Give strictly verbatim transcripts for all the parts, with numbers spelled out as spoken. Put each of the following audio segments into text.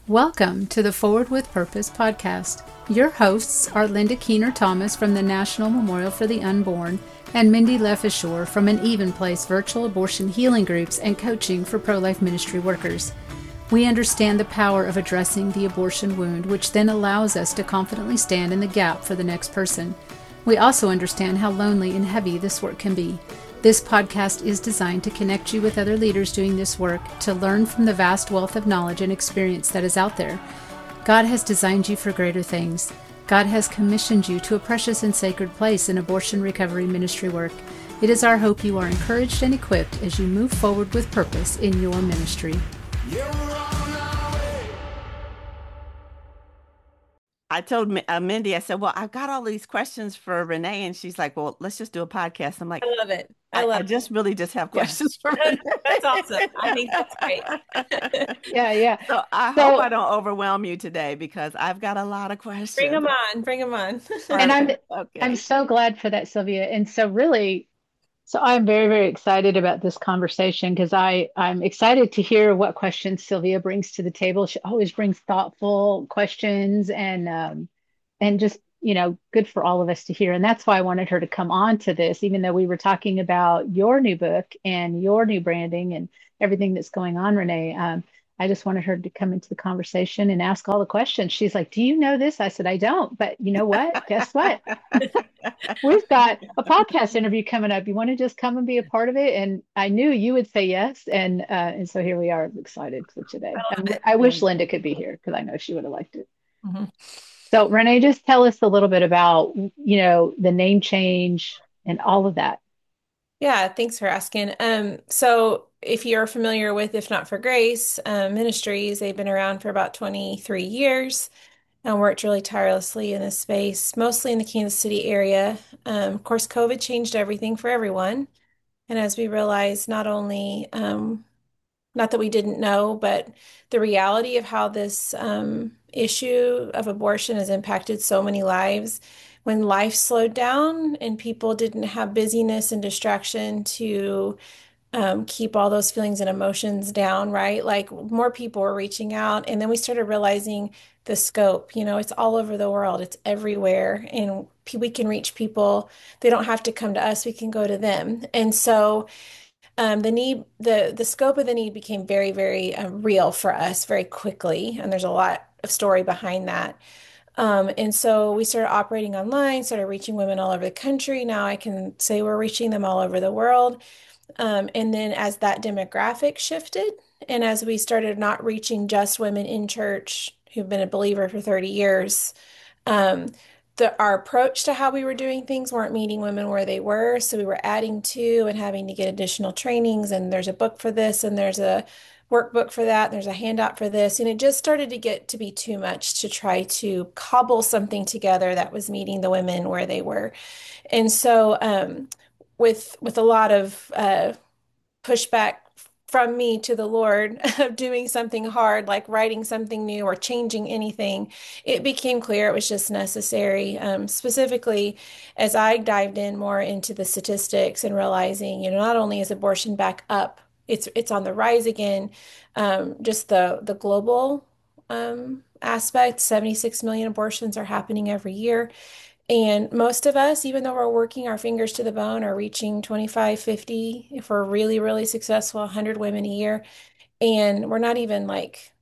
Welcome to the Forward with Purpose podcast. Your hosts are Linda Keener Thomas from the National Memorial for the Unborn and Mindy Leffishore from an Even Place virtual abortion healing groups and coaching for pro-life ministry workers. We understand the power of addressing the abortion wound, which then allows us to confidently stand in the gap for the next person. We also understand how lonely and heavy this work can be. This podcast is designed to connect you with other leaders doing this work, to learn from the vast wealth of knowledge and experience that is out there. God has designed you for greater things. God has commissioned you to a precious and sacred place in abortion recovery ministry work. It is our hope you are encouraged and equipped as you move forward with purpose in your ministry. I told uh, Mindy, I said, well, I've got all these questions for Renee. And she's like, well, let's just do a podcast. I'm like, I love it. I I, love I just really just have Yeah. questions for Renee. That's awesome. I think that's great. Yeah, yeah. So I So- hope I don't overwhelm you today because I've got a lot of questions. Bring them on. Bring them on. And I'm Okay. I'm so glad for that, Sylvia. And so really, so I'm very, very excited about this conversation because I I'm excited to hear what questions Sylvia brings to the table. She always brings thoughtful questions and um and just, you know, good for all of us to hear. And that's why I wanted her to come on to this, even though we were talking about your new book and your new branding and everything that's going on, Renee. Um, I just wanted her to come into the conversation and ask all the questions. She's like, do you know this? I said, I don't, but you know what? Guess what? We've got a podcast interview coming up. You want to just come and be a part of it? And I knew you would say yes. And uh, and so here we are, excited for today. I love I, it. I wish Linda could be here because I know she would have liked it. Mhm. So Renee, just tell us a little bit about, you know, the name change and all of that. Yeah, thanks for asking. Um, so if you're familiar with If Not for Grace um, Ministries, they've been around for about twenty-three years and worked really tirelessly in this space, mostly in the Kansas City area. Um, of course, COVID changed everything for everyone. And as we realized, not only um, not that we didn't know, but the reality of how this um, issue of abortion has impacted so many lives. When life slowed down and people didn't have busyness and distraction to um, keep all those feelings and emotions down, right? Like more people were reaching out. And then we started realizing the scope, you know, it's all over the world, it's everywhere. And we can reach people. They don't have to come to us, we can go to them. And so, um, the need, the the scope of the need became very, very uh, real for us very quickly, and there's a lot of story behind that. Um, and so we started operating online, started reaching women all over the country. Now I can say we're reaching them all over the world. Um, and then as that demographic shifted, and as we started not reaching just women in church who've been a believer for thirty years, um, the, our approach to how we were doing things weren't meeting women where they were. So we were adding to and having to get additional trainings. And there's a book for this, and there's a workbook for that, and there's a handout for this. And it just started to get to be too much to try to cobble something together that was meeting the women where they were. And so, um, with with a lot of uh, pushback from me to the Lord of doing something hard, like writing something new or changing anything, it became clear it was just necessary. Um, specifically, as I dived in more into the statistics and realizing, you know, not only is abortion back up, it's it's on the rise again. Um, just the the global um, aspect, seventy-six million abortions are happening every year. And most of us, even though we're working our fingers to the bone, are reaching twenty-five, fifty, if we're really, really successful, one hundred women a year. And we're not even like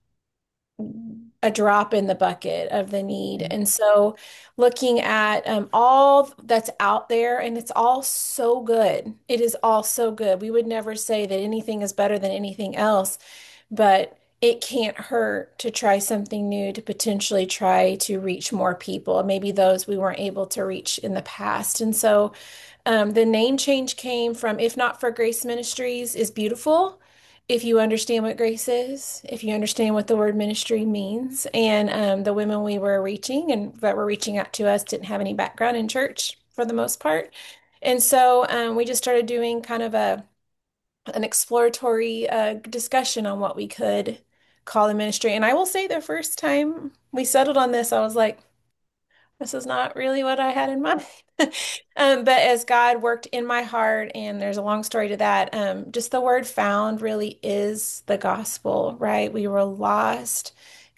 a drop in the bucket of the need. And so looking at um, all that's out there, and it's all so good. It is all so good. We would never say that anything is better than anything else, but it can't hurt to try something new to potentially try to reach more people, maybe those we weren't able to reach in the past. And so um, the name change came from If Not for Grace Ministries is beautiful. If you understand what grace is, if you understand what the word ministry means, and um, the women we were reaching and that were reaching out to us didn't have any background in church for the most part. And so um, we just started doing kind of a an exploratory uh, discussion on what we could call the ministry. And I will say the first time we settled on this, I was like, this is not really what I had in mind. Um, but as God worked in my heart, and there's a long story to that, um, just the word found really is the gospel, right? We were lost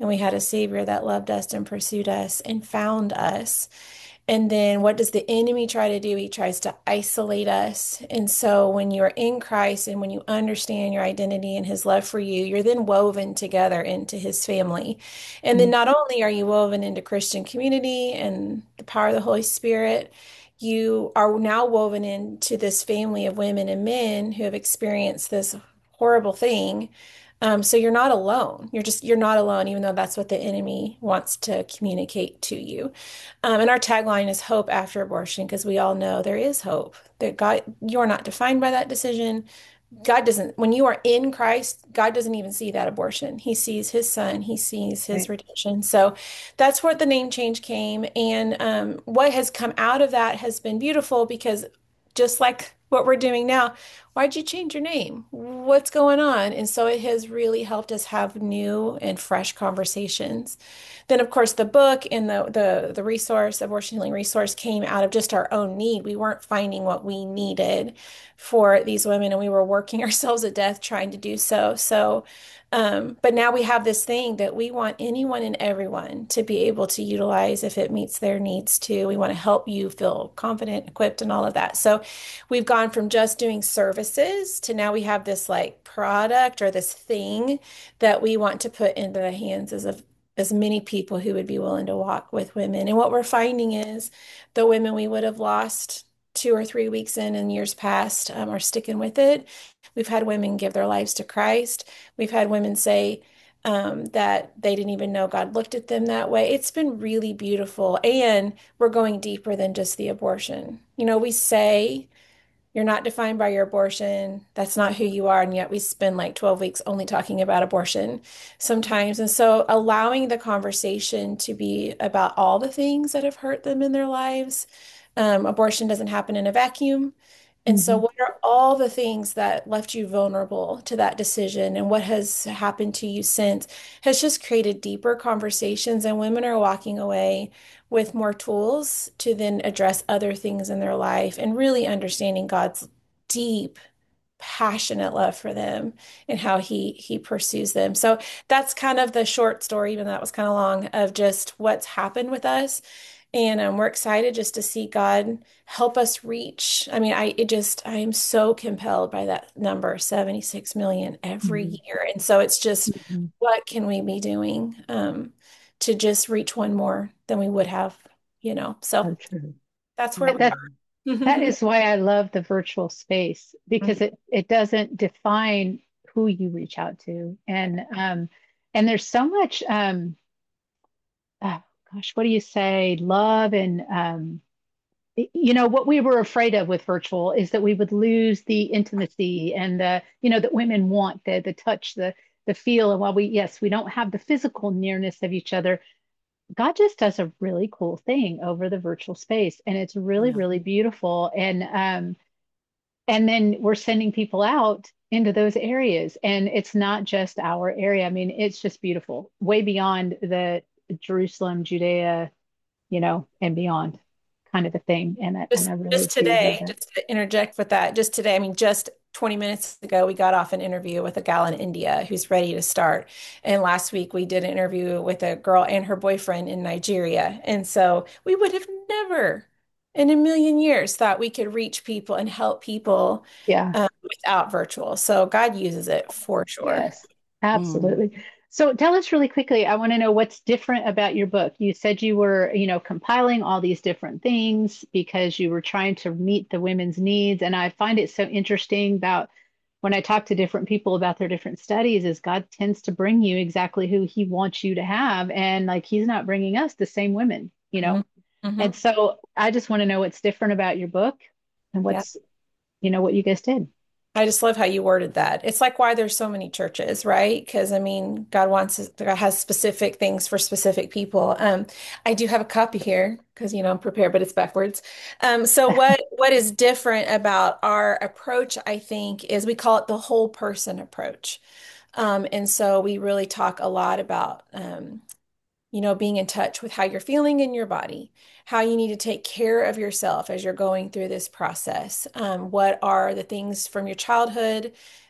and we had a Savior that loved us and pursued us and found us. And then what does the enemy try to do? He tries to isolate us. And so when you're in Christ and when you understand your identity and his love for you, you're then woven together into his family. And then Mm. not only are you woven into Christian community and the power of the Holy Spirit, you are now woven into this family of women and men who have experienced this horrible thing. Um, so you're not alone. You're just, you're not alone, even though that's what the enemy wants to communicate to you. Um, and our tagline is hope after abortion, because we all know there is hope. That God, you're not defined by that decision. God doesn't, when you are in Christ, God doesn't even see that abortion. He sees his son, he sees his Right. redemption. So that's where the name change came. And um, what has come out of that has been beautiful because just like what we're doing now, why'd you change your name? What's going on? And so it has really helped us have new and fresh conversations. Then, of course, the book and the the the resource, abortion healing resource, came out of just our own need. We weren't finding what we needed for these women, and we were working ourselves to death trying to do so. So, um, but now we have this thing that we want anyone and everyone to be able to utilize if it meets their needs too. We want to help you feel confident, equipped, and all of that. So, we've gone from just doing services to now we have this like product or this thing that we want to put into the hands as of as many people who would be willing to walk with women. And what we're finding is the women we would have lost two or three weeks in in years past um, are sticking with it. We've had women give their lives to Christ. We've had women say um, that they didn't even know God looked at them that way. It's been really beautiful. And we're going deeper than just the abortion. You know, we say, you're not defined by your abortion. That's not who you are. And yet we spend like twelve weeks only talking about abortion sometimes. And so allowing the conversation to be about all the things that have hurt them in their lives. Um, abortion doesn't happen in a vacuum. And so, Mhm. what are all the things that left you vulnerable to that decision, and what has happened to you since has just created deeper conversations, and women are walking away with more tools to then address other things in their life and really understanding God's deep, passionate love for them and how he he pursues them. So that's kind of the short story, even though that was kind of long, of just what's happened with us. And um, we're excited just to see God help us reach. I mean, I it just I am so compelled by that number, seventy-six million every Mhm. year. And so it's just Mhm. what can we be doing um, to just reach one more than we would have, you know? So So true. that's where That, we that that are. is why I love the virtual space because it it doesn't define who you reach out to. And um and there's so much um oh, gosh, what do you say? Love and um you know what we were afraid of with virtual is that we would lose the intimacy and the you know that women want the the touch, the the feel. And while we, yes, we don't have the physical nearness of each other, God just does a really cool thing over the virtual space, and it's really, Yeah. really beautiful. And um, and then we're sending people out into those areas, and it's not just our area. I mean, it's just beautiful, way beyond the Jerusalem, Judea, you know, and beyond kind of a thing. And I, and Just I really just do love today, that. just to interject with that, just today, I mean, just twenty minutes ago, we got off an interview with a gal in India who's ready to start. And last week we did an interview with a girl and her boyfriend in Nigeria. And so we would have never in a million years thought we could reach people and help people Yeah. um, without virtual. So God uses it for sure. Yes, Mm. absolutely. So tell us really quickly, I want to know what's different about your book. You said you were, you know, compiling all these different things because you were trying to meet the women's needs. And I find it so interesting about when I talk to different people about their different studies is God tends to bring you exactly who he wants you to have. And like, he's not bringing us the same women, you know? Mhm. Mhm. And so I just want to know what's different about your book and Yeah. what's, you know, what you guys did. I just love how you worded that. It's like why there's so many churches, right? Because I mean, God wants us- God has specific things for specific people. Um, I do have a copy here because you know I'm prepared, but it's backwards. Um, so what what is different about our approach, I think, is we call it the whole person approach. Um, and so we really talk a lot about um, you know, being in touch with how you're feeling in your body, how you need to take care of yourself as you're going through this process. Um, what are the things from your childhood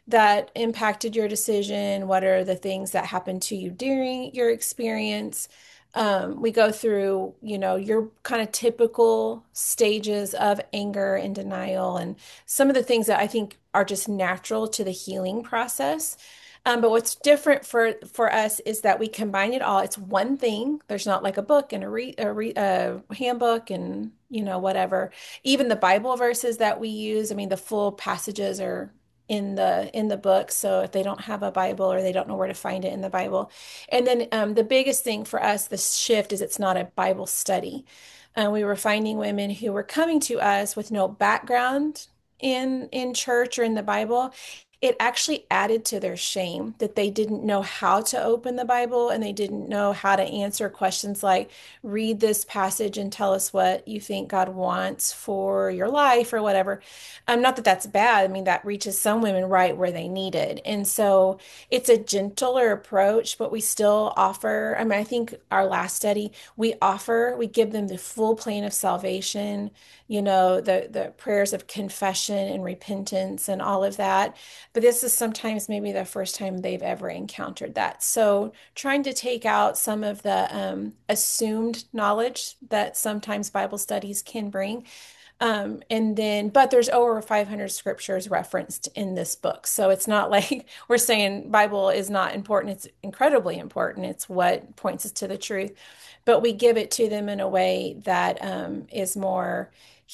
that impacted your decision? What are the things that happened to you during your experience? Um, we go through, you know, your kind of typical stages of anger and denial and some of the things that I think are just natural to the healing process. Um, but what's different for for us is that we combine it all. It's one thing. There's not like a book and a re, a, re, a handbook and you know whatever. Even the Bible verses that we use, I mean, the full passages are in the in the book. So if they don't have a Bible or they don't know where to find it in the Bible, and then um, the biggest thing for us, the shift is it's not a Bible study. Uh, we were finding women who were coming to us with no background in in church or in the Bible. It actually added to their shame that they didn't know how to open the Bible and they didn't know how to answer questions like, read this passage and tell us what you think God wants for your life or whatever. Um, not that that's bad. I mean, that reaches some women right where they need it. And so it's a gentler approach, but we still offer, I mean, I think our last study, we offer, we give them the full plan of salvation, you know, the the prayers of confession and repentance and all of that. But this is sometimes maybe the first time they've ever encountered that. So trying to take out some of the um, assumed knowledge that sometimes Bible studies can bring. Um, and then, but there's over five hundred scriptures referenced in this book. So it's not like we're saying Bible is not important. It's incredibly important. It's what points us to the truth. But we give it to them in a way that um, is more,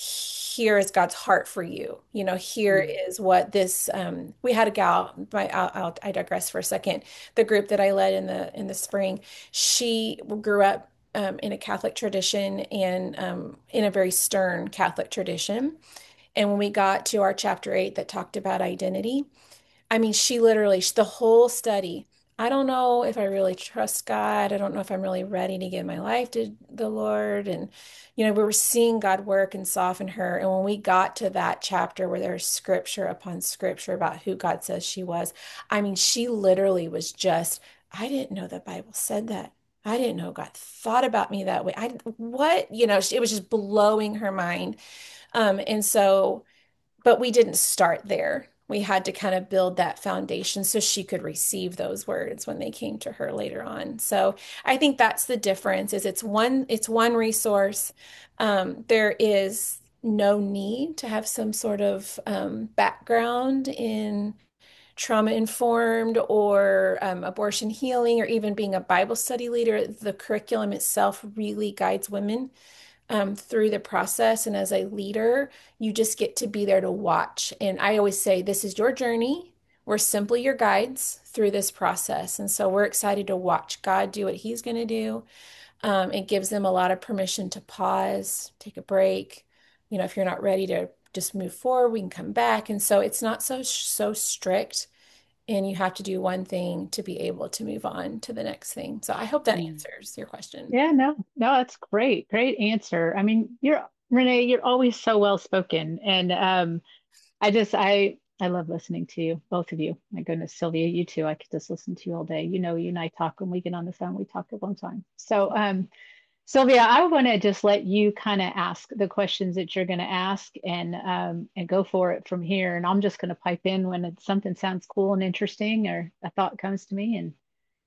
here is God's heart for you. You know, here Mm. is what this, um, we had a gal, my, I'll, I'll, I digress for a second. The group that I led in the, in the spring, she grew up um, in a Catholic tradition and um, in a very stern Catholic tradition. And when we got to our chapter eight that talked about identity, I mean, she literally, the whole study, I don't know if I really trust God. I don't know if I'm really ready to give my life to the Lord. And, you know, we were seeing God work and soften her. And when we got to that chapter where there's scripture upon scripture about who God says she was, I mean, she literally was just, I didn't know the Bible said that. I didn't know God thought about me that way. I, what, you know, it was just blowing her mind. Um, and so, but we didn't start there. We had to kind of build that foundation so she could receive those words when they came to her later on. So I think that's the difference is it's one it's one resource. Um, there is no need to have some sort of um, background in trauma informed or um, abortion healing or even being a Bible study leader. The curriculum itself really guides women um, through the process. And as a leader, you just get to be there to watch. And I always say, this is your journey. We're simply your guides through this process. And so we're excited to watch God do what He's going to do. Um, it gives them a lot of permission to pause, take a break. You know, if you're not ready to just move forward, we can come back. And so it's not so so strict, and you have to do one thing to be able to move on to the next thing. So I hope that Mm. answers your question. Yeah, no, no, that's great. Great answer. I mean, you're Renee, you're always so well spoken. And um, I just I I love listening to you, both of you. My goodness, Sylvia, you too. I could just listen to you all day. You know, you and I talk when we get on the phone, we talk a long time. So um Sylvia, I want to just let you kind of ask the questions that you're going to ask and um, and go for it from here. And I'm just going to pipe in when it's, something sounds cool and interesting or a thought comes to me. And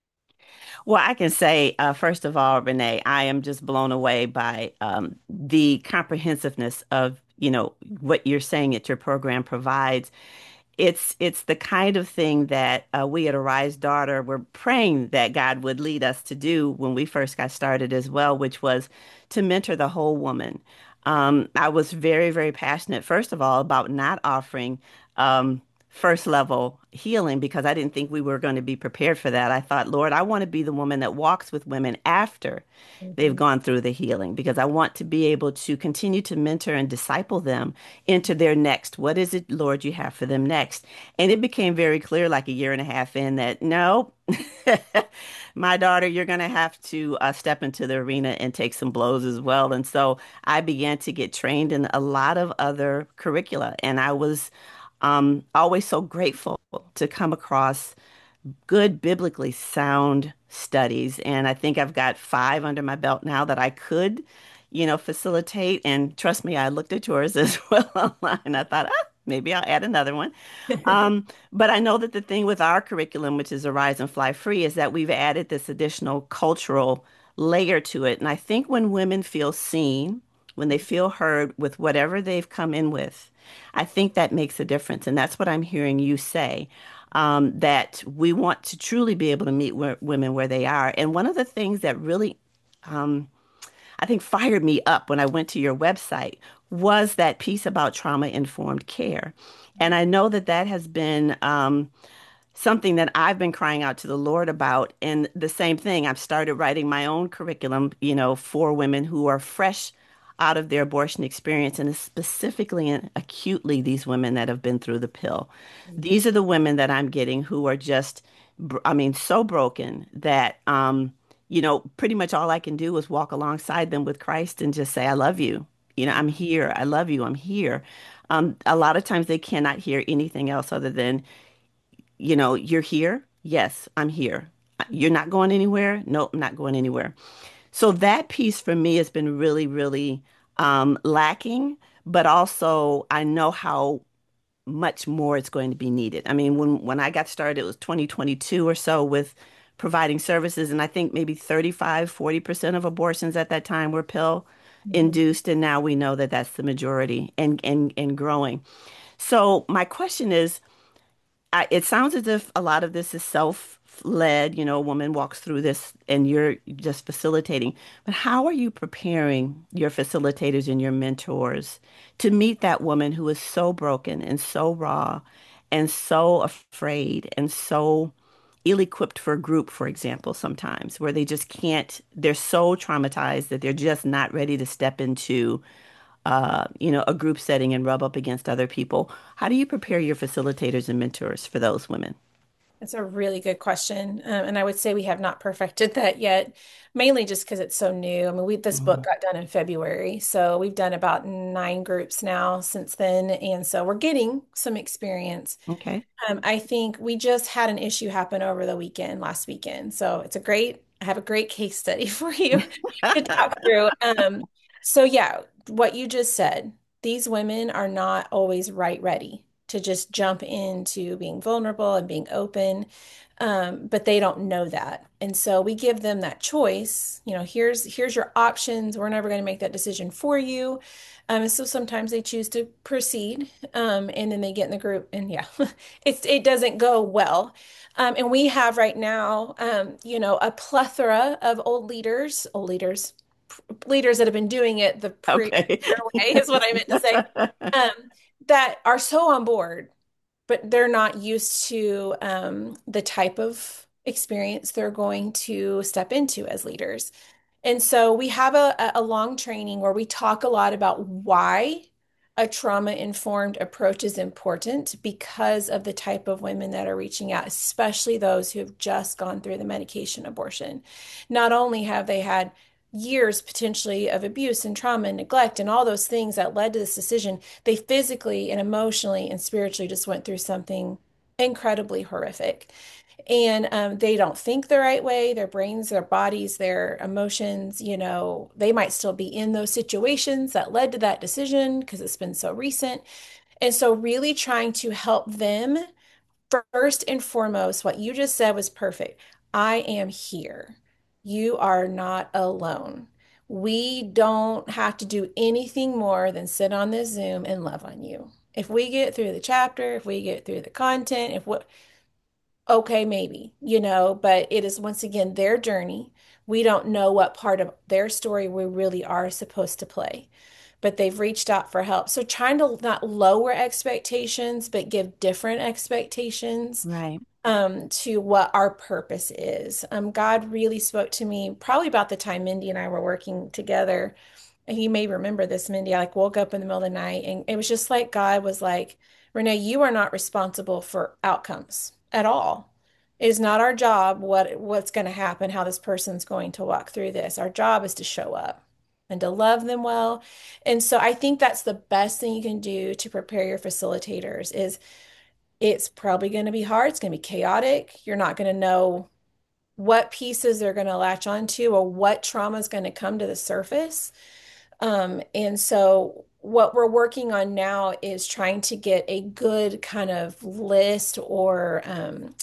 Well, I can say, uh, first of all, Renee, I am just blown away by um, the comprehensiveness of, you know, what you're saying that your program provides. It's it's the kind of thing that uh, we at Arise Daughter were praying that God would lead us to do when we first got started as well, which was to mentor the whole woman. Um, I was very, very passionate, first of all, about not offering um, first level healing because I didn't think we were going to be prepared for that. I thought, Lord, I want to be the woman that walks with women after they've Mhm. gone through the healing because I want to be able to continue to mentor and disciple them into their next. What is it, Lord, you have for them next? And it became very clear, like a year and a half in, that no, my daughter, you're going to have to uh, step into the arena and take some blows as well. And so I began to get trained in a lot of other curricula. And I was um, always so grateful to come across good biblically sound studies. And I think I've got five under my belt now that I could, you know, facilitate. And trust me, I looked at yours as well online. I thought, ah. Maybe I'll add another one. Um, but I know that the thing with our curriculum, which is Arise and Fly Free, is that we've added this additional cultural layer to it. And I think when women feel seen, when they feel heard with whatever they've come in with, I think that makes a difference. And that's what I'm hearing you say, um, that we want to truly be able to meet w women where they are. And one of the things that really um, I think fired me up when I went to your website was that piece about trauma-informed care. And I know that that has been um, something that I've been crying out to the Lord about. And the same thing, I've started writing my own curriculum, you know, for women who are fresh out of their abortion experience, and specifically and acutely these women that have been through the pill. These are the women that I'm getting who are just, br- I mean, so broken that, um, you know, pretty much all I can do is walk alongside them with Christ and just say, I love you. You know, I'm here. I love you. I'm here. Um, a lot of times they cannot hear anything else other than, you know, you're here. Yes, I'm here. You're not going anywhere. No, I'm not going anywhere. So that piece for me has been really, really um, lacking, but also I know how much more is going to be needed. I mean, when when I got started, it was twenty twenty-two or so with providing services, and I think maybe thirty-five, forty percent of abortions at that time were pill Mhm. induced, and now we know that that's the majority and and and growing. So my question is, I, it sounds as if a lot of this is self-led, you know, a woman walks through this and you're just facilitating. But how are you preparing your facilitators and your mentors to meet that woman who is so broken and so raw and so afraid and so ill-equipped for a group, for example, sometimes where they just can't, they're so traumatized that they're just not ready to step into uh, you know, a group setting and rub up against other people. How do you prepare your facilitators and mentors for those women? That's a really good question. Um, and I would say we have not perfected that yet, mainly just because it's so new. I mean, we this book Mhm. got done in February, so we've done about nine groups now since then, and so we're getting some experience. Okay. Um, I think we just had an issue happen over the weekend, last weekend. So it's a great, I have a great case study for you to talk through. Um, so yeah, what you just said, these women are not always right ready to just jump into being vulnerable and being open. Um, but they don't know that. And so we give them that choice. You know, here's here's your options. We're never going to make that decision for you. Um, and so sometimes they choose to proceed, um, and then they get in the group, and yeah, it's it doesn't go well. Um, and we have right now, um, you know, a plethora of old leaders, old leaders, leaders that have been doing it the pre Okay. way is what I meant to say, um, that are so on board, but they're not used to um, the type of experience they're going to step into as leaders. And so we have a, a long training where we talk a lot about why a trauma-informed approach is important because of the type of women that are reaching out, especially those who have just gone through the medication abortion. Not only have they had years potentially of abuse and trauma and neglect and all those things that led to this decision, they physically and emotionally and spiritually just went through something incredibly horrific. And um, they don't think the right way. Their brains, their bodies, their emotions, you know, they might still be in those situations that led to that decision because it's been so recent. And so, really trying to help them first and foremost, what you just said was perfect. I am here. You are not alone. We don't have to do anything more than sit on this Zoom and love on you. If we get through the chapter, if we get through the content, if what okay, maybe, you know, but it is once again their journey. We don't know what part of their story we really are supposed to play, but they've reached out for help. So trying to not lower expectations, but give different expectations Right. um, to what our purpose is. Um, God really spoke to me probably about the time Mindy and I were working together. And you may remember this, Mindy. I like woke up in the middle of the night and it was just like God was like, Renee, you are not responsible for outcomes at all. It is not our job what what's going to happen, how this person's going to walk through this. Our job is to show up and to love them well. And so I think that's the best thing you can do to prepare your facilitators is it's probably going to be hard. It's going to be chaotic. You're not going to know what pieces they're going to latch onto or what trauma is going to come to the surface. Um, and so what we're working on now is trying to get a good kind of list or um,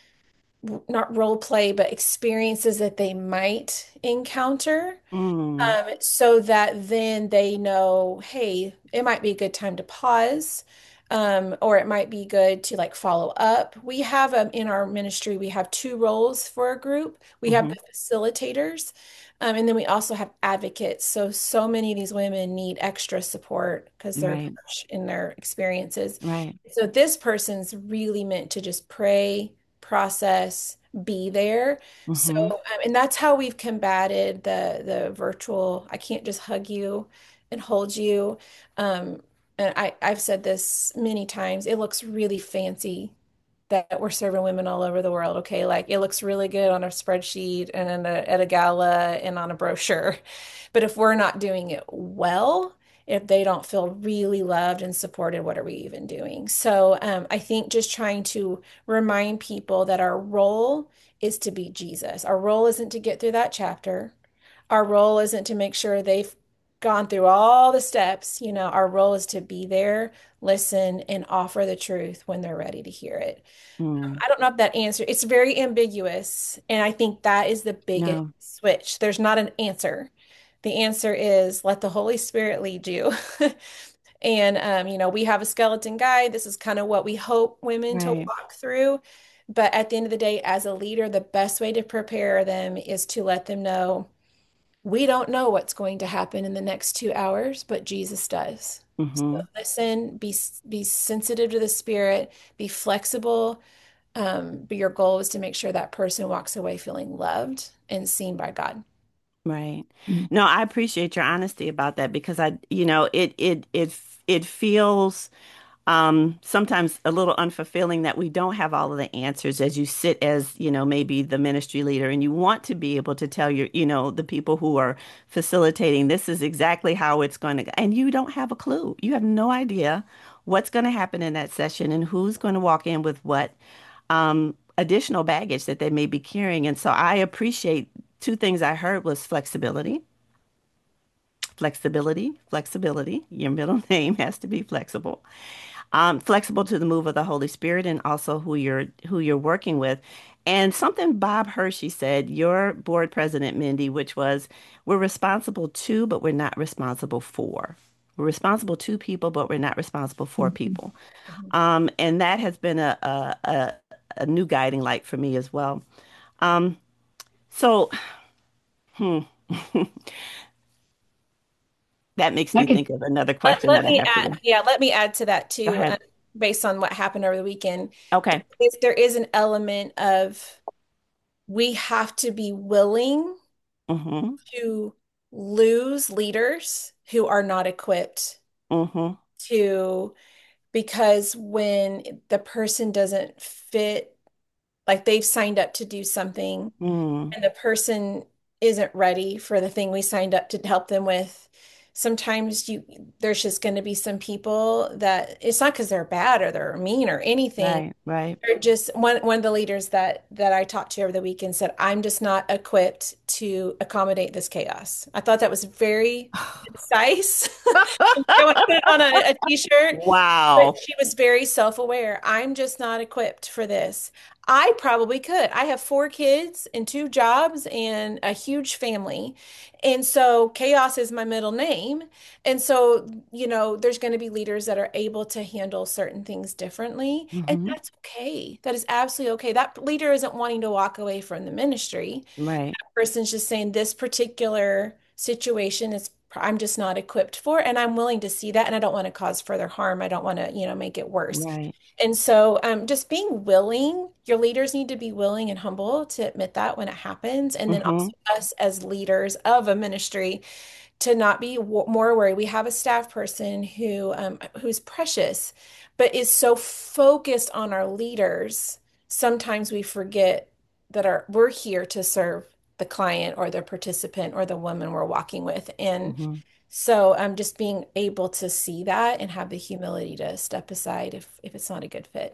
not role play, but experiences that they might encounter, Mm, um, so that then they know, hey, it might be a good time to pause, um, or it might be good to like follow up. We have um, in our ministry, we have two roles for a group. We have hmm the facilitators, um, and then we also have advocates. So, so many of these women need extra support because they're Right, fresh in their experiences. right. So, this person's really meant to just pray, process, be there. So, hmm um, and that's how we've combated the the virtual, I can't just hug you and hold you. Um, and I, I've said this many times, it looks really fancy that we're serving women all over the world, okay? Like it looks really good on a spreadsheet and in a, at a gala and on a brochure. But if we're not doing it well, if they don't feel really loved and supported, what are we even doing? So um, I think just trying to remind people that our role is to be Jesus. Our role isn't to get through that chapter. Our role isn't to make sure they've gone through all the steps. You know, our role is to be there, listen, and offer the truth when they're ready to hear it. Mm, I don't know if that answer, it's very ambiguous. And I think that is the biggest no, switch. There's not an answer. The answer is let the Holy Spirit lead you. And, um, you know, we have a skeleton guide. This is kind of what we hope women to right. walk through. But at the end of the day, as a leader, the best way to prepare them is to let them know we don't know what's going to happen in the next two hours, but Jesus does. So hmm listen, be be sensitive to the Spirit, be flexible. Um, but your goal is to make sure that person walks away feeling loved and seen by God. Right. Mhm. No, I appreciate your honesty about that because I, you know, it it it it feels um sometimes a little unfulfilling that we don't have all of the answers as you sit as, you know, maybe the ministry leader and you want to be able to tell your, you know, the people who are facilitating this is exactly how it's going to go. And you don't have a clue. You have no idea what's going to happen in that session and who's going to walk in with what um additional baggage that they may be carrying. And so I appreciate two things I heard was flexibility. Flexibility, flexibility. Your middle name has to be flexible. Um, flexible to the move of the Holy Spirit and also who you're who you're working with. And something Bob Hershey said, your board president, Mindy, which was, we're responsible to, but we're not responsible for. We're responsible to people, but we're not responsible for Mhm. people. Um, and that has been a, a, a, a new guiding light for me as well. Um, so, hmm, that makes I me could, think of another Let, question let that I me have for add, you. yeah, let me add to that Go too, um, ahead. based on what happened over the weekend. There Okay. is, there is an element of we have to be willing Mm-hmm. to lose leaders who are not equipped Mm-hmm. to, because when the person doesn't fit, like they've signed up to do something Mm, and the person isn't ready for the thing we signed up to help them with, sometimes you there's just going to be some people that it's not because they're bad or they're mean or anything. right, right. They're just one one of the leaders that that I talked to over the weekend said, I'm just not equipped to accommodate this chaos. I thought that was very concise. I want to put it on a, a t-shirt. But Wow. she was very self-aware. I'm just not equipped for this. I probably could. I have four kids and two jobs and a huge family. And so chaos is my middle name. And so, you know, there's going to be leaders that are able to handle certain things differently. And hmm that's okay. That is absolutely okay. That leader isn't wanting to walk away from the ministry. Right, Person's just saying this particular situation is I'm just not equipped for, and I'm willing to see that, and I don't want to cause further harm. I don't want to, you know, make it worse. right. And so, um, just being willing, your leaders need to be willing and humble to admit that when it happens, and then hmm also us as leaders of a ministry to not be w more worried. We have a staff person who um, who's precious, but is so focused on our leaders. Sometimes we forget that our we're here to serve the client or the participant or the woman we're walking with. And hmm so I'm um, just being able to see that and have the humility to step aside if if it's not a good fit.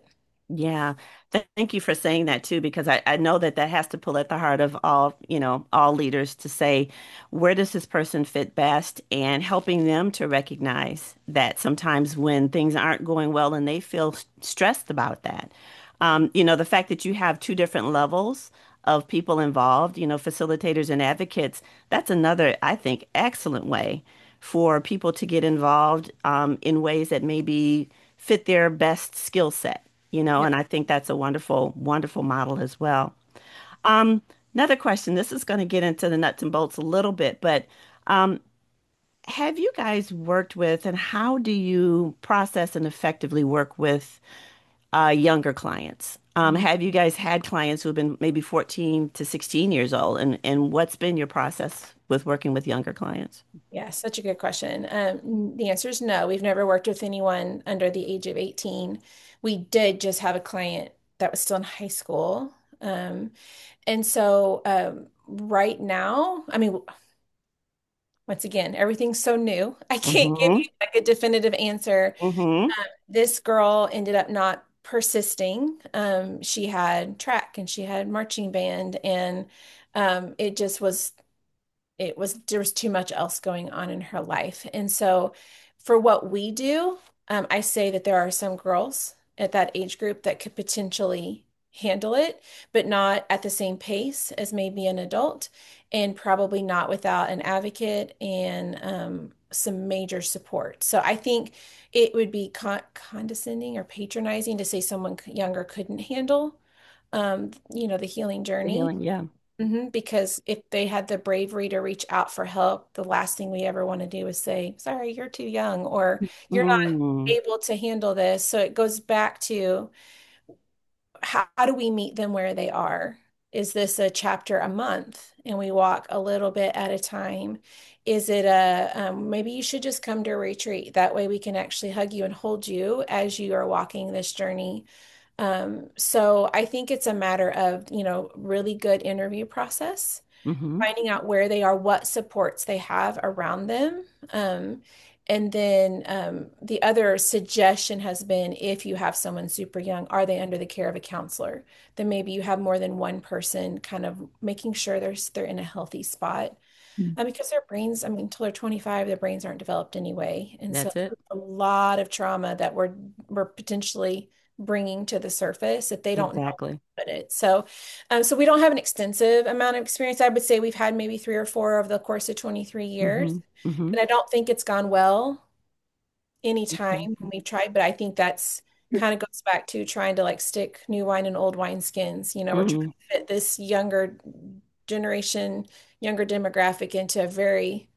Yeah. Th Thank you for saying that too, because I, I know that that has to pull at the heart of all, you know, all leaders to say, where does this person fit best? And helping them to recognize that sometimes when things aren't going well and they feel s- stressed about that. Um, you know, the fact that you have two different levels of people involved, you know, facilitators and advocates, that's another, I think, excellent way for people to get involved um, in ways that maybe fit their best skill set, you know, Yeah. and I think that's a wonderful, wonderful model as well. Um, Another question, this is going to get into the nuts and bolts a little bit, but um, have you guys worked with and how do you process and effectively work with uh, younger clients? Um, have you guys had clients who have been maybe fourteen to sixteen years old, and, and what's been your process with working with younger clients? Yeah, such a good question. Um, the answer is no. We've never worked with anyone under the age of eighteen. We did just have a client that was still in high school. Um, and so um, right now, I mean, once again, everything's so new. I can't give Mm-hmm. you like a definitive answer. Mm-hmm. This girl ended up not persisting. Um, she had track and she had marching band, and um, it just was it was there was too much else going on in her life. And so for what we do, um, I say that there are some girls at that age group that could potentially handle it, but not at the same pace as maybe an adult, and probably not without an advocate and um, some major support. So I think it would be con condescending or patronizing to say someone younger couldn't handle, um, you know, the healing The journey. healing, yeah. Hmm. Because if they had the bravery to reach out for help, the last thing we ever want to do is say, sorry, you're too young, or you're not Mm, able to handle this. So it goes back to how, how do we meet them where they are? Is this a chapter a month and we walk a little bit at a time? Is it a um, maybe you should just come to a retreat? That way we can actually hug you and hold you as you are walking this journey. Um, so I think it's a matter of, you know, really good interview process, hmm. finding out where they are, what supports they have around them. Um, and then um, the other suggestion has been if you have someone super young, are they under the care of a counselor? Then maybe you have more than one person kind of making sure they're, they're in a healthy spot. Mm. Um, because their brains, I mean, until they're twenty-five, their brains aren't developed anyway. And so That's it. a lot of trauma that we're, we're potentially bringing to the surface if they don't know Exactly. about it. So, um, so we don't have an extensive amount of experience. I would say we've had maybe three or four over the course of twenty-three years. Hmm. Hmm. And I don't think it's gone well anytime when Exactly. we've tried, but I think that's kind of goes back to trying to like stick new wine in old wine skins. You know, we're trying Hmm. to fit this younger generation, younger demographic into a very,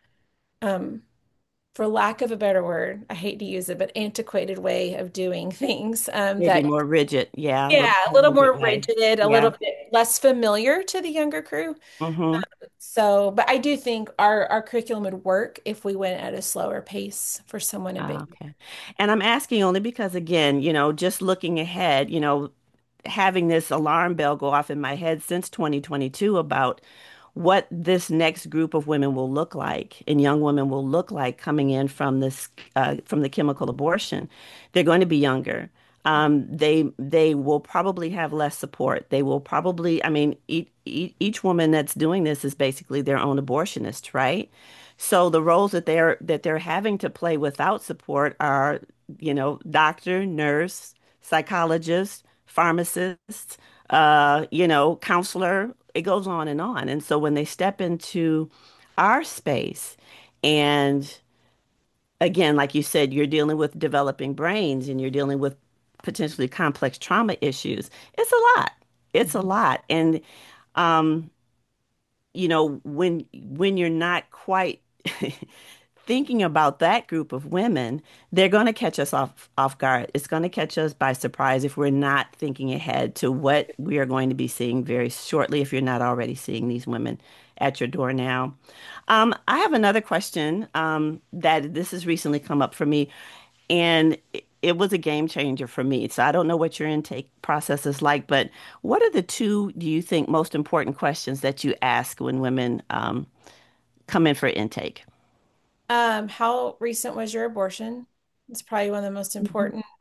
um, for lack of a better word, I hate to use it, but antiquated way of doing things. Um, Maybe that more rigid. Yeah, a Yeah, little a more little rigid more way. rigid, a little Yeah. bit less familiar to the younger crew. Hmm. So, but I do think our our curriculum would work if we went at a slower pace for someone a bit. Ah, okay. And I'm asking only because, again, you know, just looking ahead, you know, having this alarm bell go off in my head since twenty twenty-two about what this next group of women will look like and young women will look like coming in from this uh, from the chemical abortion. They're going to be younger. Um, they they will probably have less support. They will probably, I mean, each, each woman that's doing this is basically their own abortionist, right? So the roles that they're that they're having to play without support are, you know, doctor, nurse, psychologist, pharmacist, uh, you know, counselor. It goes on and on. And so when they step into our space, and again, like you said, you're dealing with developing brains and you're dealing with potentially complex trauma issues. It's a lot. It's a Mhm. lot. And um, you know, when when you're not quite thinking about that group of women, they're going to catch us off off guard. It's going to catch us by surprise if we're not thinking ahead to what we are going to be seeing very shortly, if you're not already seeing these women at your door now. Um, I have another question um, that this has recently come up for me, and it, it was a game changer for me. So I don't know what your intake process is like, but what are the two, do you think, most important questions that you ask when women um, come in for intake? Um, how recent was your abortion? It's probably one of the most Mhm. important.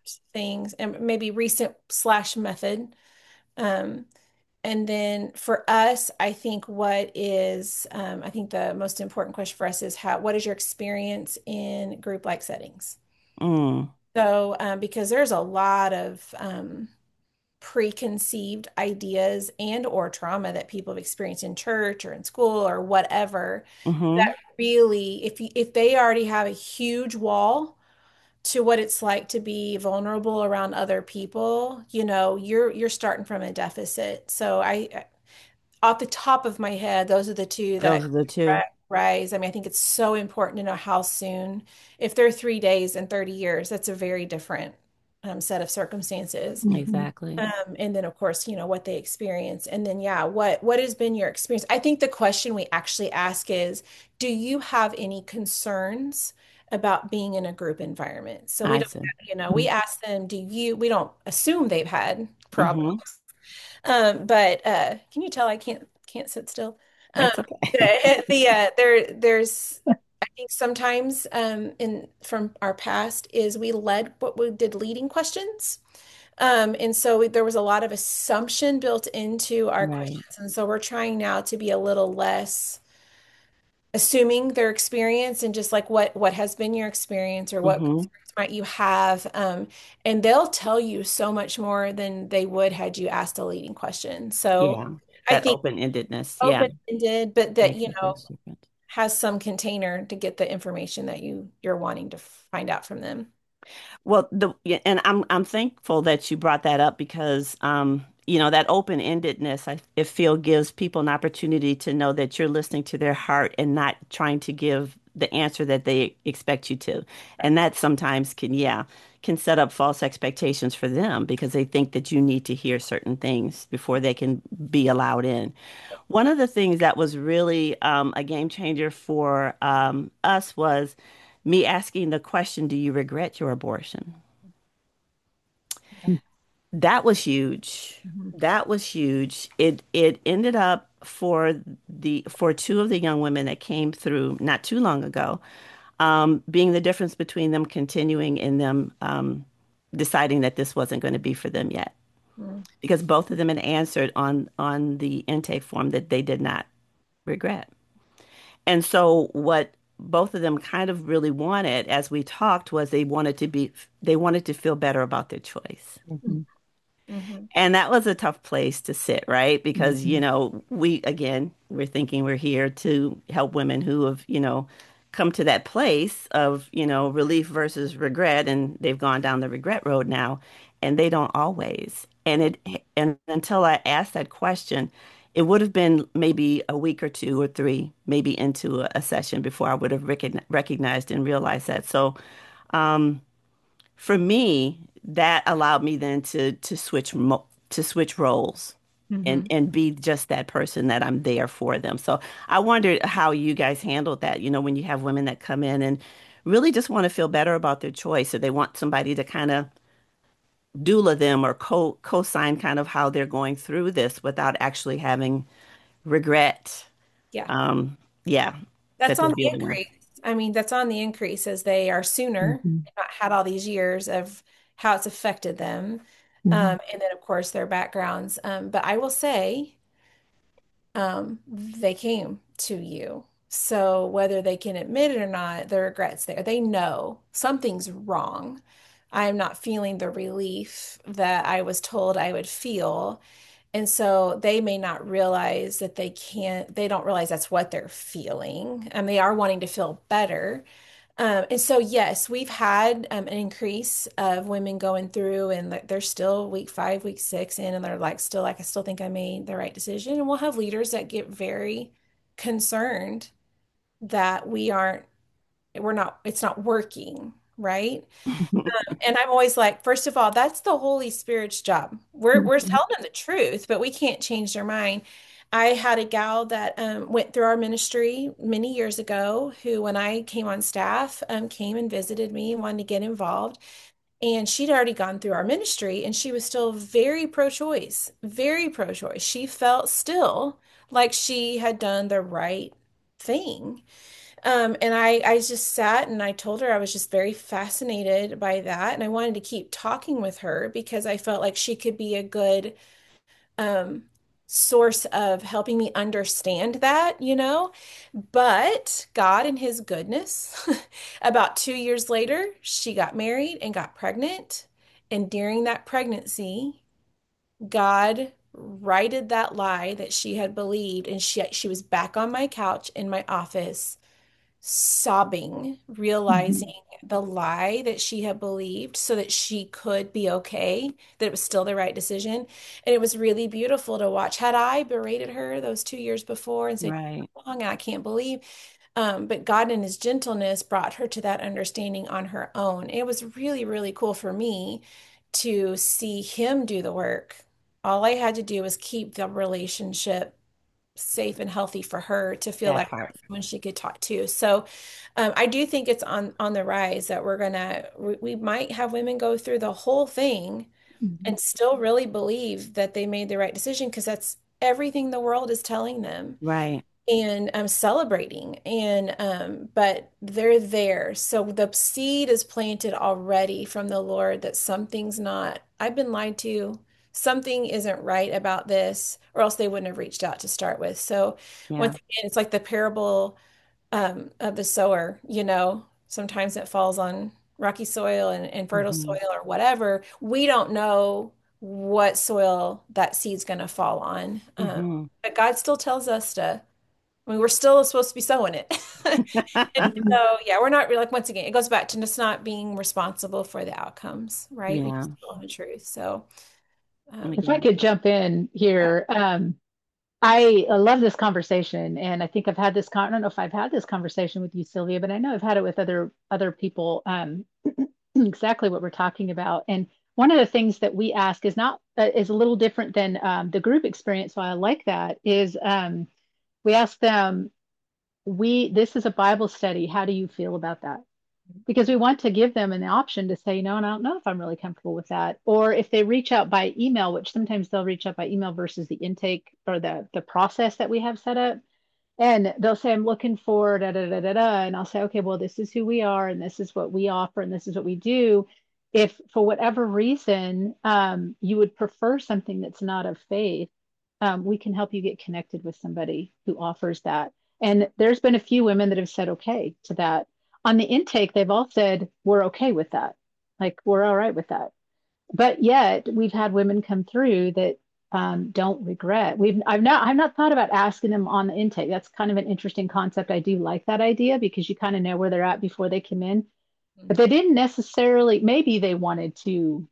things, and maybe recent slash method. Um, and then for us, I think what is, um, I think the most important question for us is how, what is your experience in group-like settings? Mm, So, um, because there's a lot of um, preconceived ideas and or trauma that people have experienced in church or in school or whatever hmm. that really, if you, if they already have a huge wall to what it's like to be vulnerable around other people, you know, you're you're starting from a deficit. So I, off the top of my head, those are the two Those that are the two. rise. I mean, I think it's so important to know how soon. If they're three days and thirty years, that's a very different um, set of circumstances. Mhm. Exactly. Um, and then of course, you know, what they experience. And then yeah, what what has been your experience? I think the question we actually ask is, do you have any concerns about being in a group environment? So we I don't, see. you know, we ask them, do you, we don't assume they've had problems. Hmm. Um, but uh, can you tell I can't can't sit still? Um, That's okay. the the uh, there there's I think sometimes um, in from our past is we led what we did leading questions. Um, and so we, there was a lot of assumption built into our Right. questions. And so we're trying now to be a little less assuming their experience and just like what what has been your experience or what Hmm. concerns might you have. Um, and they'll tell you so much more than they would had you asked a leading question. So Yeah. I That think open-endedness. Yeah. open-ended, but that, Makes you a know, huge difference. has some container to get the information that you you're wanting to find out from them. Well, the yeah, and I'm I'm thankful that you brought that up because um, you know, that open-endedness, I, I feel gives people an opportunity to know that you're listening to their heart and not trying to give the answer that they expect you to. And that sometimes can, yeah, can set up false expectations for them because they think that you need to hear certain things before they can be allowed in. One of the things that was really um, a game changer for um, us was me asking the question, do you regret your abortion? Yeah. That was huge. Mhm. That was huge. It it ended up for the for two of the young women that came through not too long ago, um, being the difference between them continuing and them um, deciding that this wasn't going to be for them yet. Mhm. Because both of them had answered on on the intake form that they did not regret. And so what both of them kind of really wanted as we talked was they wanted to be they wanted to feel better about their choice. Mhm. Mhm. And that was a tough place to sit, right? Because, you Mhm. know, we, again, we're thinking we're here to help women who have, you know, come to that place of, you know, relief versus regret. And they've gone down the regret road now, and they don't always. And it, and until I asked that question, it would have been maybe a week or two or three, maybe into a, a session before I would have recogn recognized and realized that. So, um, for me, that allowed me then to to switch mo to switch roles and Mhm. and be just that person that I'm there for them. So I wondered how you guys handled that, you know, when you have women that come in and really just want to feel better about their choice, or they want somebody to kind of doula them or co co-sign kind of how they're going through this without actually having regret. Yeah. Um, yeah, that That's they're on the dealing with. increase. I mean, that's on the increase as they are sooner, Mhm. not had all these years of how it's affected them. Mhm. Um, and then, of course, their backgrounds. Um, but I will say, um, they came to you. So whether they can admit it or not, the regret's there. They know something's wrong. I am not feeling the relief that I was told I would feel. And so they may not realize that they can't, they don't realize that's what they're feeling. And they are wanting to feel better. Um, and so, yes, we've had um, an increase of women going through, and like, they're still week five, week six in, and they're like, still like, I still think I made the right decision. And we'll have leaders that get very concerned that we aren't, we're not, it's not working, right? And I'm always like, first of all, that's the Holy Spirit's job. We're we're Mhm. telling them the truth, but we can't change their mind. I had a gal that um, went through our ministry many years ago who, when I came on staff, um, came and visited me and wanted to get involved. And she'd already gone through our ministry and she was still very pro-choice, very pro-choice. She felt still like she had done the right thing. Um, and I, I just sat and I told her I was just very fascinated by that. And I wanted to keep talking with her because I felt like she could be a good um, source of helping me understand that, you know. But God, in His goodness, about two years later, she got married and got pregnant. And during that pregnancy, God righted that lie that she had believed, and she she was back on my couch in my office sobbing, realizing Mhm. the lie that she had believed so that she could be okay, that it was still the right decision. And it was really beautiful to watch. Had I berated her those two years before and said, Right. "You're wrong, and I can't believe," um, but God in His gentleness brought her to that understanding on her own. It was really, really cool for me to see Him do the work. All I had to do was keep the relationship safe and healthy for her to feel That like part. when she could talk to. So um, I do think it's on on the rise that we're gonna we, we might have women go through the whole thing Mhm. and still really believe that they made the right decision because that's everything the world is telling them Right. and um, celebrating. And um, but they're there. So the seed is planted already from the Lord that something's not, I've been lied to. Something isn't right about this, or else they wouldn't have reached out to start with. So Yeah. once again, it's like the parable um, of the sower, you know, sometimes it falls on rocky soil and, and fertile Hmm. soil or whatever. We don't know what soil that seed's going to fall on. Um, Hmm. but God still tells us to, I mean, we're still supposed to be sowing it. And Mhm. so, yeah, we're not really, like, once again, it goes back to just not being responsible for the outcomes, right? We Yeah. just don't know the truth. So, And um, If I again, could jump in yeah. here, um, I uh, love this conversation, and I think I've had this con I don't know if I've had this conversation with you, Sylvia, but I know I've had it with other other people, um, exactly what we're talking about. And one of the things that we ask is not uh, is a little different than um, the group experience. Why I like that is um, we ask them, we this is a Bible study. How do you feel about that? Because we want to give them an option to say, no, and I don't know if I'm really comfortable with that. Or if they reach out by email, which sometimes they'll reach out by email versus the intake or the the process that we have set up. And they'll say, I'm looking for da da da da da. And I'll say, okay, well, this is who we are, and this is what we offer, and this is what we do. If for whatever reason um, you would prefer something that's not of faith, um, we can help you get connected with somebody who offers that. And there's been a few women that have said okay to that. On the intake, they've all said, we're okay with that. Like, we're all right with that. But yet, we've had women come through that um, don't regret. We've I've not I've not thought about asking them on the intake. That's kind of an interesting concept. I do like that idea because you kind of know where they're at before they come in. But they didn't necessarily. Maybe they wanted to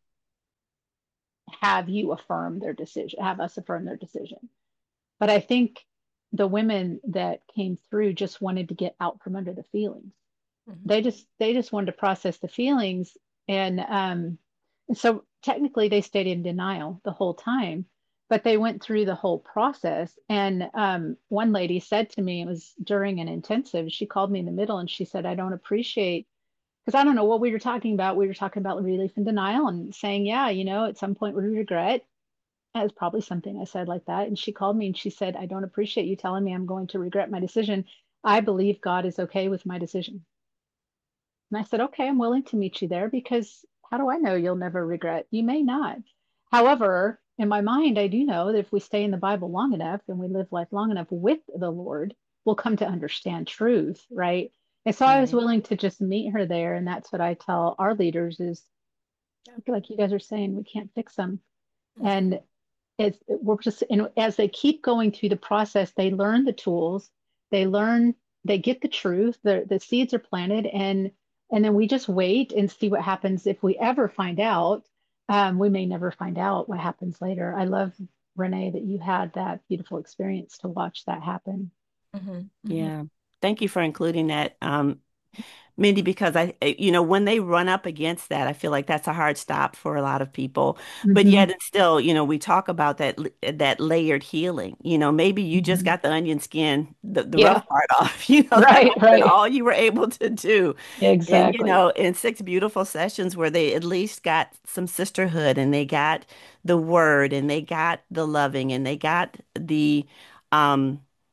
have you affirm their decision, have us affirm their decision. But I think the women that came through just wanted to get out from under the feelings. Mhm. They just they just wanted to process the feelings, and um, so technically they stayed in denial the whole time, but they went through the whole process. And um, one lady said to me, it was during an intensive, she called me in the middle and she said, I don't appreciate, because I don't know what we were talking about. We were talking about relief and denial and saying, yeah, you know, at some point we regret. That was probably something I said like that. And she called me and she said, I don't appreciate you telling me I'm going to regret my decision. I believe God is okay with my decision. And I said, okay, I'm willing to meet you there because how do I know you'll never regret? You may not. However, in my mind, I do know that if we stay in the Bible long enough and we live life long enough with the Lord, we'll come to understand truth, right? And so I was right. willing to just meet her there. And that's what I tell our leaders is Yeah. like you guys are saying, we can't fix them. Mhm. And it's we're just and as they keep going through the process, they learn the tools, they learn, they get the truth, the the seeds are planted, and and then we just wait and see what happens. If we ever find out, um, we may never find out what happens later. I love, Renee, that you had that beautiful experience to watch that happen. Mhm. Mhm. Yeah. Thank you for including that. Um, Mindy, because I, eh, you know, when they run up against that, I feel like that's a hard stop for a lot of people. But Hmm. yet, it's still, you know, we talk about that l- that layered healing. You know, maybe you just Hmm. got the onion skin, the, the rough Yeah. part off. You know, that Right, might have been right. all you were able to do. And, you Exactly. know, in six beautiful sessions where they at least got some sisterhood and they got the word and they got the loving and they got the, um,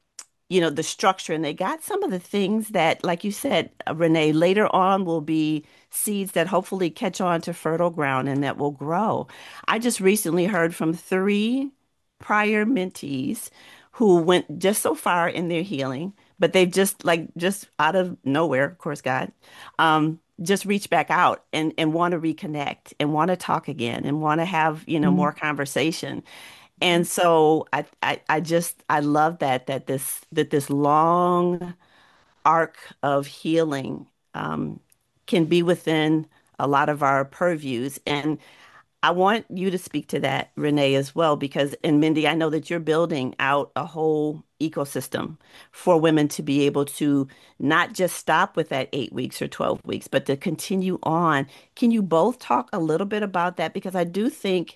you know, the structure, and they got some of the things that, like you said, uh, Renee, later on will be seeds that hopefully catch on to fertile ground and that will grow. I just recently heard from three prior mentees who went just so far in their healing, but they've just like just out of nowhere, of course, God, um, just reach back out and and want to reconnect and want to talk again and want to have, you know, more conversation. And so I, I I just I love that that this that this long arc of healing um, can be within a lot of our purviews. And I want you to speak to that, Renee, as well, because, and Mindy, I know that you're building out a whole ecosystem for women to be able to not just stop with that eight weeks or twelve weeks, but to continue on. Can you both talk a little bit about that? Because I do think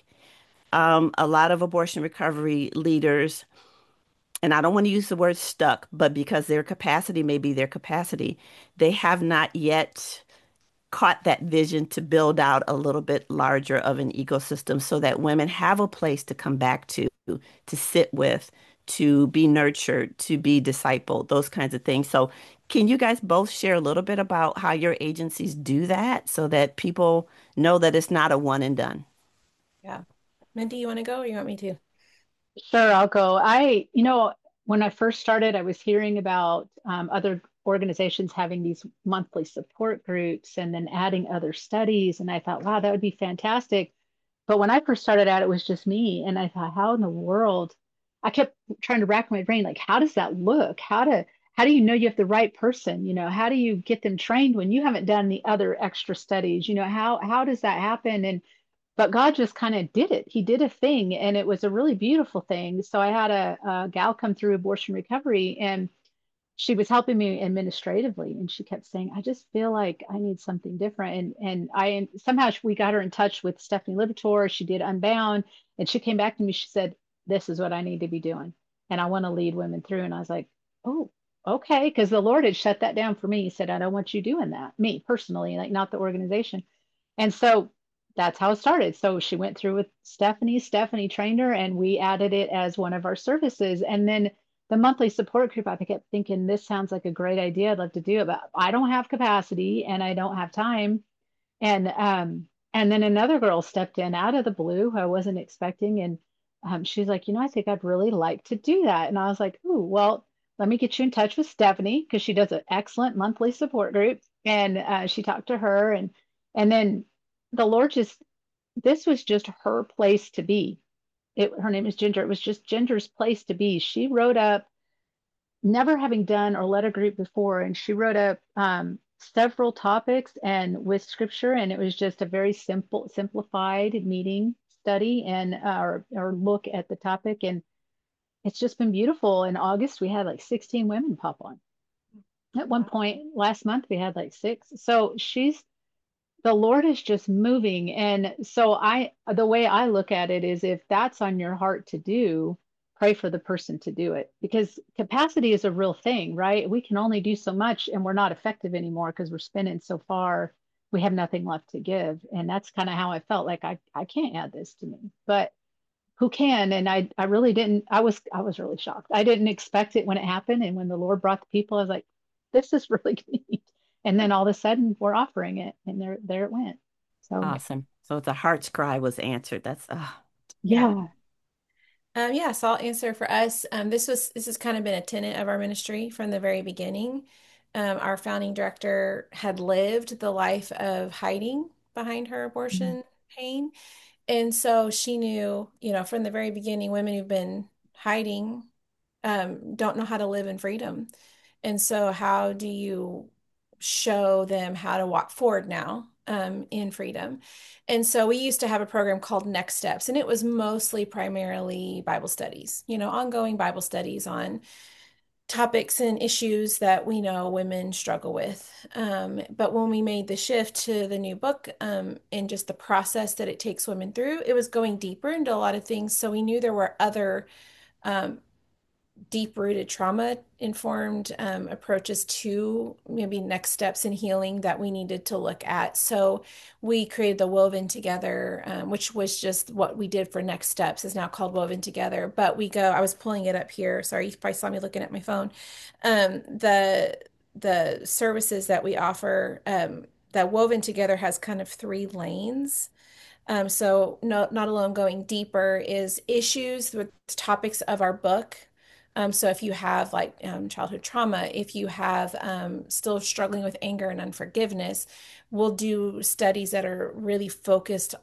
um, a lot of abortion recovery leaders, and I don't want to use the word stuck, but because their capacity may be their capacity, they have not yet caught that vision to build out a little bit larger of an ecosystem so that women have a place to come back to, to sit with, to be nurtured, to be discipled, those kinds of things. So, can you guys both share a little bit about how your agencies do that so that people know that it's not a one and done? Yeah. Mindy, you want to go or you want me to? Sure, I'll go. I, you know, when I first started, I was hearing about um, other organizations having these monthly support groups and then adding other studies. And I thought, wow, that would be fantastic. But when I first started out, it was just me. And I thought, how in the world? I kept trying to rack my brain, like, how does that look? How to, how do you know you have the right person? You know, how do you get them trained when you haven't done the other extra studies? You know, how how does that happen? And but God just kind of did it. He did a thing, and it was a really beautiful thing. So I had a, a gal come through abortion recovery, and she was helping me administratively, and she kept saying, "I just feel like I need something different." And and I somehow we got her in touch with Stephanie Livertor. She did Unbound, and she came back to me. She said, "This is what I need to be doing, and I want to lead women through." And I was like, "Oh, okay," because the Lord had shut that down for me. He said, "I don't want you doing that, me personally, like not the organization." And so that's how it started. So she went through with Stephanie. Stephanie trained her, and we added it as one of our services. And then the monthly support group, I kept thinking, this sounds like a great idea. I'd love to do it, but I don't have capacity and I don't have time. And um, and then another girl stepped in out of the blue who I wasn't expecting, and um, she's like, you know, I think I'd really like to do that. And I was like, oh, well, let me get you in touch with Stephanie because she does an excellent monthly support group. And uh, she talked to her, and and then the Lord just, this was just her place to be. It, her name is Ginger. It was just Ginger's place to be. She wrote up, never having done or led a group before, and she wrote up um, several topics and with scripture, and it was just a very simple, simplified meeting study and uh, or, or look at the topic, and it's just been beautiful. In August, we had like sixteen women pop on. At one point last month, we had like six. So she's the Lord is just moving. And so I, the way I look at it is if that's on your heart to do, pray for the person to do it because capacity is a real thing, right? We can only do so much and we're not effective anymore because we're spinning so far. We have nothing left to give. And that's kind of how I felt like I, I can't add this to me, but who can? And I, I really didn't, I was, I was really shocked. I didn't expect it when it happened. And when the Lord brought the people, I was like, this is really neat. And then all of a sudden we're offering it and there, there it went. So Awesome. So the heart's cry was answered. That's uh, Yeah. yeah. Um, yeah, so I'll answer for us. Um, this was this has kind of been a tenet of our ministry from the very beginning. Um, our founding director had lived the life of hiding behind her Mhm. abortion pain. And so she knew, you know, from the very beginning, women who've been hiding um, don't know how to live in freedom. And so, how do you show them how to walk forward now um, in freedom? And so, we used to have a program called Next Steps, and it was mostly primarily Bible studies, you know, ongoing Bible studies on topics and issues that we know women struggle with. Um, but when we made the shift to the new book um, and just the process that it takes women through, it was going deeper into a lot of things. So we knew there were other um, deep-rooted trauma informed um, approaches to maybe next steps in healing that we needed to look at. So we created the Woven Together, um, which was just what we did for next steps, is now called Woven Together. But we go, I was pulling it up here. Sorry, you probably saw me looking at my phone. Um, the the services that we offer, um, that Woven Together has kind of three lanes. Um, so no, not alone, going deeper is issues with topics of our book. Um, so if you have like um, childhood trauma, if you have um, still struggling with anger and unforgiveness, we'll do studies that are really focused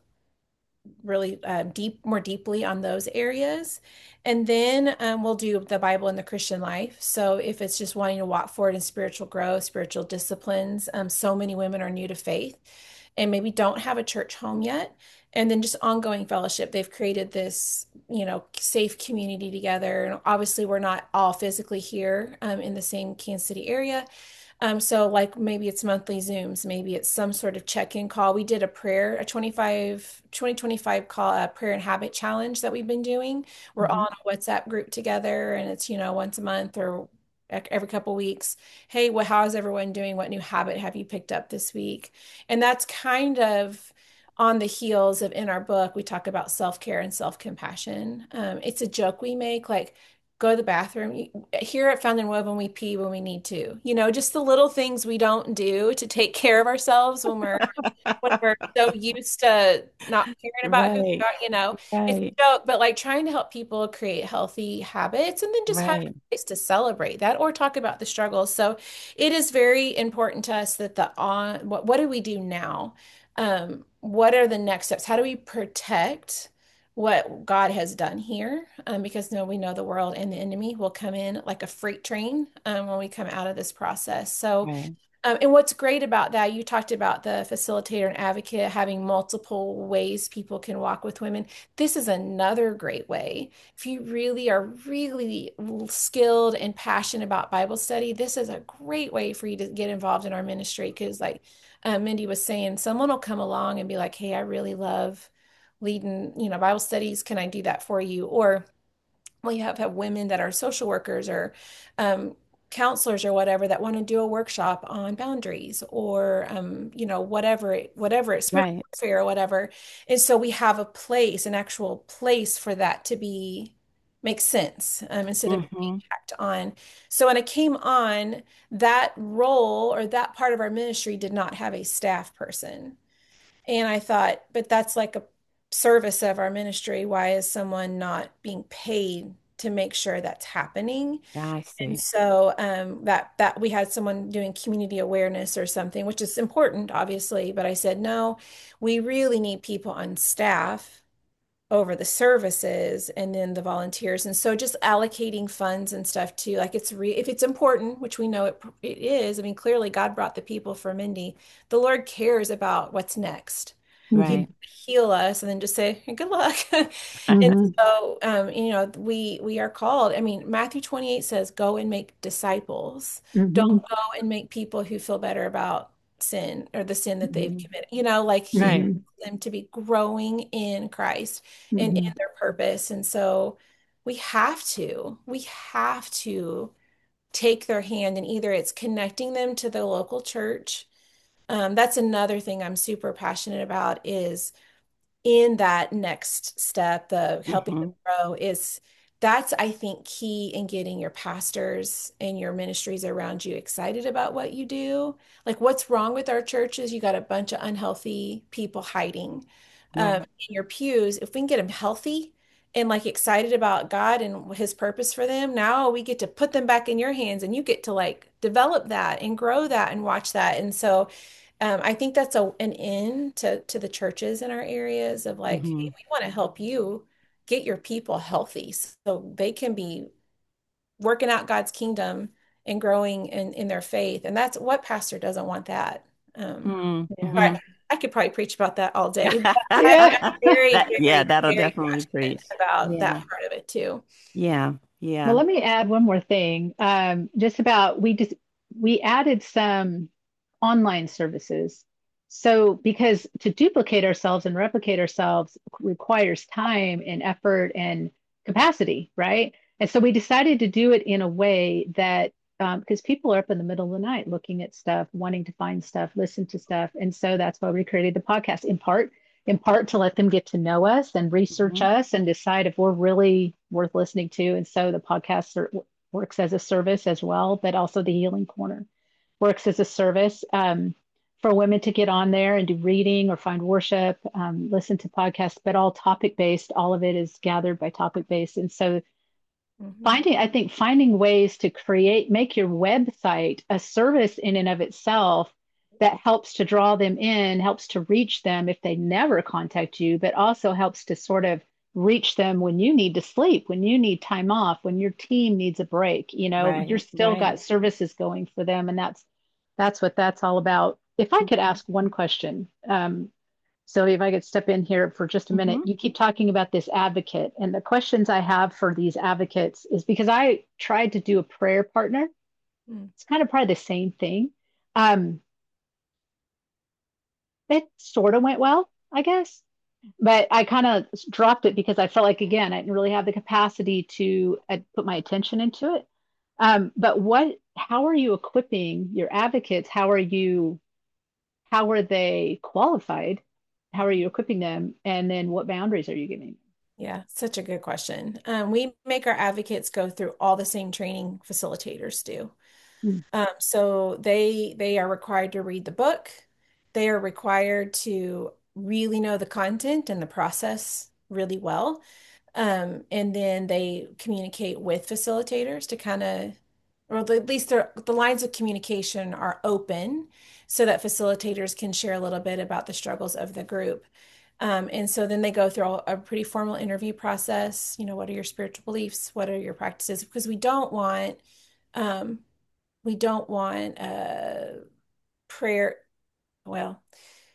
really um, deep, more deeply on those areas. And then um, we'll do the Bible and the Christian life. So if it's just wanting to walk forward in spiritual growth, spiritual disciplines, um, so many women are new to faith and maybe don't have a church home yet. And then just ongoing fellowship. They've created this, you know, safe community together. And obviously, we're not all physically here um, in the same Kansas City area. Um, so like maybe it's monthly Zooms, maybe it's some sort of check-in call. We did a prayer, a twenty-five, twenty twenty-five call, a prayer and habit challenge that we've been doing. We're Hmm. all in a WhatsApp group together and it's, you know, once a month or every couple weeks. Hey, well, how's everyone doing? What new habit have you picked up this week? And that's kind of on the heels of in our book, we talk about self-care and self-compassion. Um, it's a joke we make, like, go to the bathroom. Here at Found and Woven, we pee when we need to. You know, just the little things we don't do to take care of ourselves when we're when we're so used to not caring about who we Right, are, you know. It's a right, joke, but like trying to help people create healthy habits and then just have right, ways to celebrate that or talk about the struggles. So it is very important to us that the on what what do we do now? Um, what are the next steps? How do we protect what God has done here? Um, because no, we know the world and the enemy will come in like a freight train um, when we come out of this process. So, right. um, and what's great about that, you talked about the facilitator and advocate having multiple ways people can walk with women. This is another great way. If you really are really skilled and passionate about Bible study, this is a great way for you to get involved in our ministry. Because, like uh, Mindy was saying, someone will come along and be like, "Hey, I really love leading, you know, Bible studies. Can I do that for you?" Or we have have women that are social workers or um, counselors or whatever that want to do a workshop on boundaries or um, you know whatever it, whatever it's spiritual Right. warfare or whatever. And so we have a place, an actual place for that to be make sense um, instead of being Hmm. tacked on. So when I came on, that role or that part of our ministry did not have a staff person. And I thought, but that's like a service of our ministry. Why is someone not being paid to make sure that's happening? I And see. so um, that that we had someone doing community awareness or something, which is important, obviously. But I said, no, we really need people on staff over the services and then the volunteers. And so just allocating funds and stuff too, like it's re if it's important, which we know it it is. I mean, clearly God brought the people for Mindy. The Lord cares about what's next. He Right. Mhm. didn't heal us and then just say, "Hey, good luck." And Mhm. so um, you know, we we are called. I mean, Matthew twenty-eight says, go and make disciples. Don't Mhm. go and make people who feel better about sin or the sin that they've Mhm. committed. You know, like he Right. wants Mhm. them to be growing in Christ and in Mhm. their purpose. And so we have to, we have to take their hand and either it's connecting them to the local church. Um, that's another thing I'm super passionate about is in that next step, the helping them Hmm. grow is that's, I think, key in getting your pastors and your ministries around you excited about what you do. Like, what's wrong with our churches? You got a bunch of unhealthy people hiding um, Right. in your pews. If we can get them healthy and like excited about God and his purpose for them, now we get to put them back in your hands and you get to like develop that and grow that and watch that. And so um, I think that's a an in to to the churches in our areas of like, hey, Hmm. we want to help you get your people healthy so they can be working out God's kingdom and growing in in their faith. And that's what pastor doesn't want that. Um, Yeah. I, Hmm. I could probably preach about that all day, but I, Yeah. I'm very, That, yeah, very, that'll very definitely passionate preach. about that Yeah. part of it too. Yeah. Well, Yeah. let me add one more thing. Um, just about we just we added some online services. So because to duplicate ourselves and replicate ourselves requires time and effort and capacity, right? And so we decided to do it in a way that, um, because people are up in the middle of the night looking at stuff, wanting to find stuff, listen to stuff. And so that's why we created the podcast in part, in part to let them get to know us and research Mhm. us and decide if we're really worth listening to. And so the podcast are, works as a service as well, but also the Healing Corner works as a service. Um, for women to get on there and do reading or find worship, um, listen to podcasts, but all topic based. All of it is gathered by topic based. And so Hmm. finding, I think finding ways to create, make your website a service in and of itself that helps to draw them in, helps to reach them if they never contact you, but also helps to sort of reach them when you need to sleep, when you need time off, when your team needs a break, you know, you're Right, still right. got services going for them. And that's that's what that's all about. If I could ask one question, um, Sylvia, if I could step in here for just a minute, Hmm. you keep talking about this advocate, and the questions I have for these advocates is because I tried to do a prayer partner. It's kind of probably the same thing. Um, it sort of went well, I guess, but I kind of dropped it because I felt like, again, I didn't really have the capacity to uh, put my attention into it. Um, but what, how are you equipping your advocates? How are you how are they qualified? How are you equipping them? And then what boundaries are you giving? Yeah, such a good question. Um, we make our advocates go through all the same training facilitators do. Mm, Um, so they they are required to read the book. They are required to really know the content and the process really well. Um, and then they communicate with facilitators to kind of, or at least the the lines of communication are open so that facilitators can share a little bit about the struggles of the group. Um, and so then they go through a pretty formal interview process. You know, what are your spiritual beliefs? What are your practices? Because we don't want, um, we don't want uh, prayer. Well,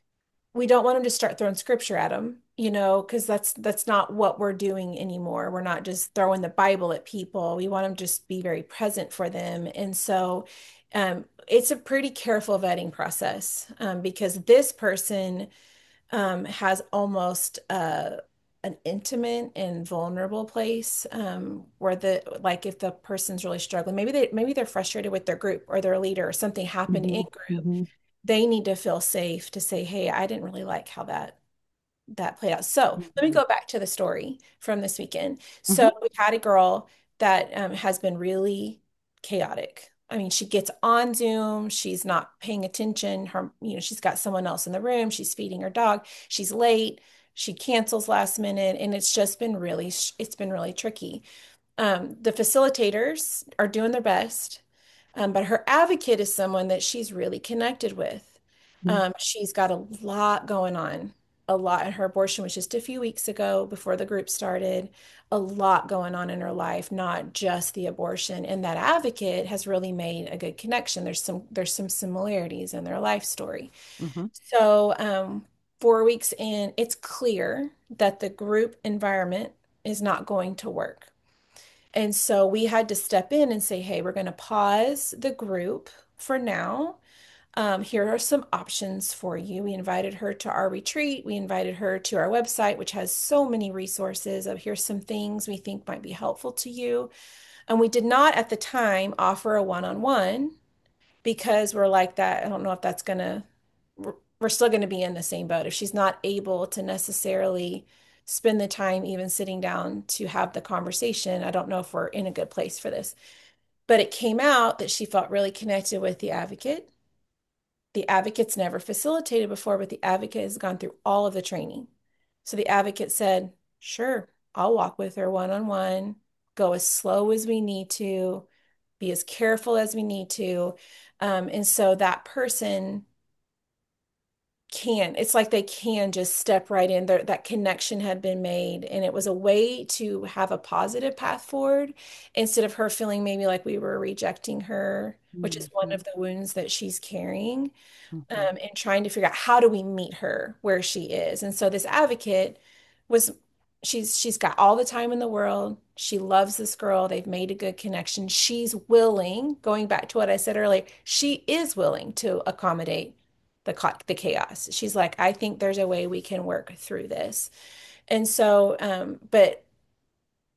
we don't want them to start throwing scripture at them, you know, because that's that's not what we're doing anymore. We're not just throwing the Bible at people. We want them to just be very present for them. And so um, it's a pretty careful vetting process um, because this person um, has almost uh, an intimate and vulnerable place um, where the like if the person's really struggling, maybe they maybe they're frustrated with their group or their leader or something happened in hmm group, hmm they need to feel safe to say, hey, I didn't really like how that that played out. So let me hmm go back to the story from this weekend. Hmm. So we had a girl that um, has been really chaotic. I mean, she gets on Zoom, she's not paying attention. Her, you know, she's got someone else in the room, she's feeding her dog, she's late, she cancels last minute, and it's just been really, it's been really tricky. Um, the facilitators are doing their best, um, but her advocate is someone that she's really connected with. Um, she's got a lot going on, a lot. And her abortion was just a few weeks ago before the group started. A lot going on in her life, not just the abortion. And that advocate has really made a good connection. There's some there's some similarities in their life story. Hmm. So, um, four weeks in, it's clear that the group environment is not going to work. And so we had to step in and say, hey, we're going to pause the group for now. Um, here are some options for you. We invited her to our retreat. We invited her to our website, which has so many resources of here's some things we think might be helpful to you. And we did not at the time offer a one-on-one because we're like that. I don't know if that's going to, we're, we're still going to be in the same boat. If she's not able to necessarily spend the time even sitting down to have the conversation, I don't know if we're in a good place for this. But it came out that she felt really connected with the advocate. The advocate's never facilitated before, but the advocate has gone through all of the training. So the advocate said, sure, I'll walk with her one on one, go as slow as we need to, be as careful as we need to. Um, and so that person can, it's like they can just step right in there. That connection had been made, and it was a way to have a positive path forward instead of her feeling maybe like we were rejecting her, which is one Hmm. of the wounds that she's carrying, Hmm. um, and trying to figure out how do we meet her where she is. And so this advocate was she's she's got all the time in the world. She loves this girl. They've made a good connection. She's willing, going back to what I said earlier, she is willing to accommodate the the chaos. She's like, I think there's a way we can work through this. And so, um, but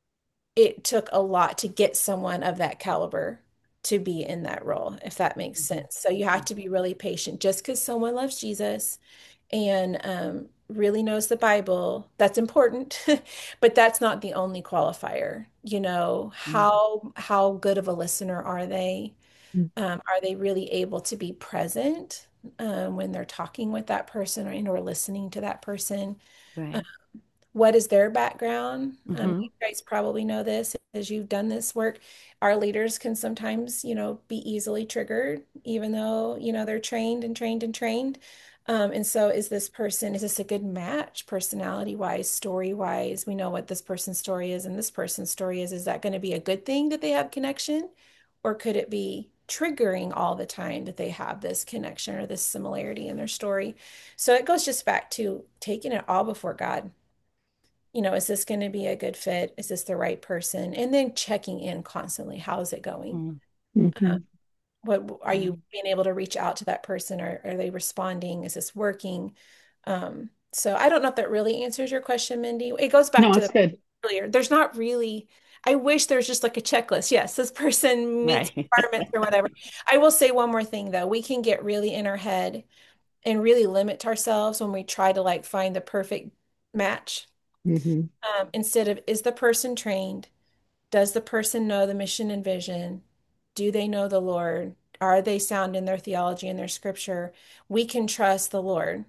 it took a lot to get someone of that caliber to be in that role, if that makes Mhm. sense. So you have to be really patient. Just because someone loves Jesus and um, really knows the Bible, that's important, but that's not the only qualifier. You know, Mhm. how how good of a listener are they? Um, are they really able to be present um, when they're talking with that person or, and or listening to that person? Right. What is their background? Um, Hmm. you guys probably know this as you've done this work. Our leaders can sometimes, you know, be easily triggered, even though, you know, they're trained and trained and trained. Um, and so is this person, is this a good match personality wise, story wise? We know what this person's story is and this person's story is. Is that going to be a good thing that they have connection? Or could it be triggering all the time that they have this connection or this similarity in their story? So it goes just back to taking it all before God. You know, is this going to be a good fit? Is this the right person? And then checking in constantly. How is it going? Uh, Mm-hmm. what are Yeah. you being able to reach out to that person? Or are they responding? Is this working? Um, so I don't know if that really answers your question, Mindy. It goes back No, to it's the good. earlier. There's not really, I wish there's just like a checklist. Yes, this person meets Right. requirements or whatever. I will say one more thing though. We can get really in our head and really limit ourselves when we try to like find the perfect match. Mm-hmm. Um, instead of, is the person trained? Does the person know the mission and vision? Do they know the Lord? Are they sound in their theology and their scripture? We can trust the Lord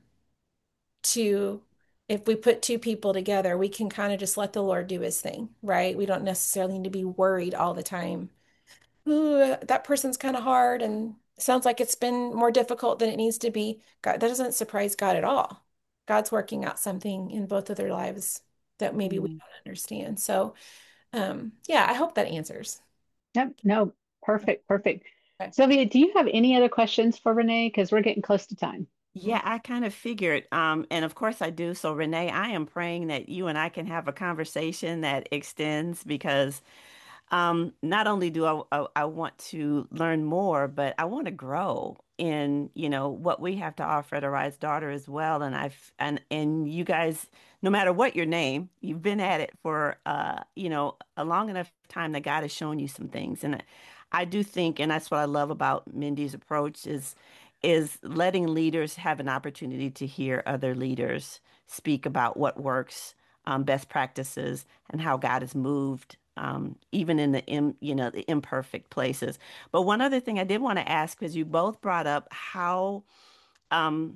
to, if we put two people together, we can kind of just let the Lord do his thing, right? We don't necessarily need to be worried all the time. Ooh, that person's kind of hard and sounds like it's been more difficult than it needs to be. God, that doesn't surprise God at all. God's working out something in both of their lives that maybe we Mm. don't understand. So, um, yeah, I hope that answers. Yep. No, perfect. Perfect. Okay. Sylvia, do you have any other questions for Renee? Because we're getting close to time. Yeah, I kind of figured, um, and of course I do. So Renee, I am praying that you and I can have a conversation that extends because Um, not only do I, I I want to learn more, but I want to grow in, you know, what we have to offer at Arise Daughter as well. And I've and and you guys, no matter what your name, you've been at it for uh, you know, a long enough time that God has shown you some things. And I, I do think, and that's what I love about Mindy's approach is is letting leaders have an opportunity to hear other leaders speak about what works, um, best practices, and how God has moved um, even in the im, you know, the imperfect places. But one other thing I did want to ask, because you both brought up how um,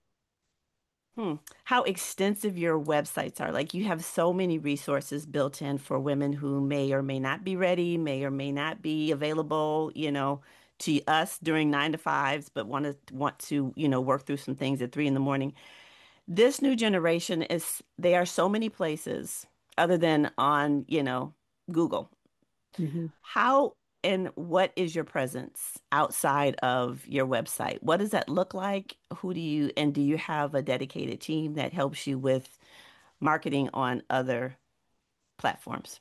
hmm, how extensive your websites are. Like you have so many resources built in for women who may or may not be ready, may or may not be available, you know, to us during nine to fives, but want to want to, you know, work through some things at three in the morning. This new generation is, they are so many places other than on, you know, Google. Mm-hmm. How and what is your presence outside of your website? What does that look like? Who do you, and do you have a dedicated team that helps you with marketing on other platforms?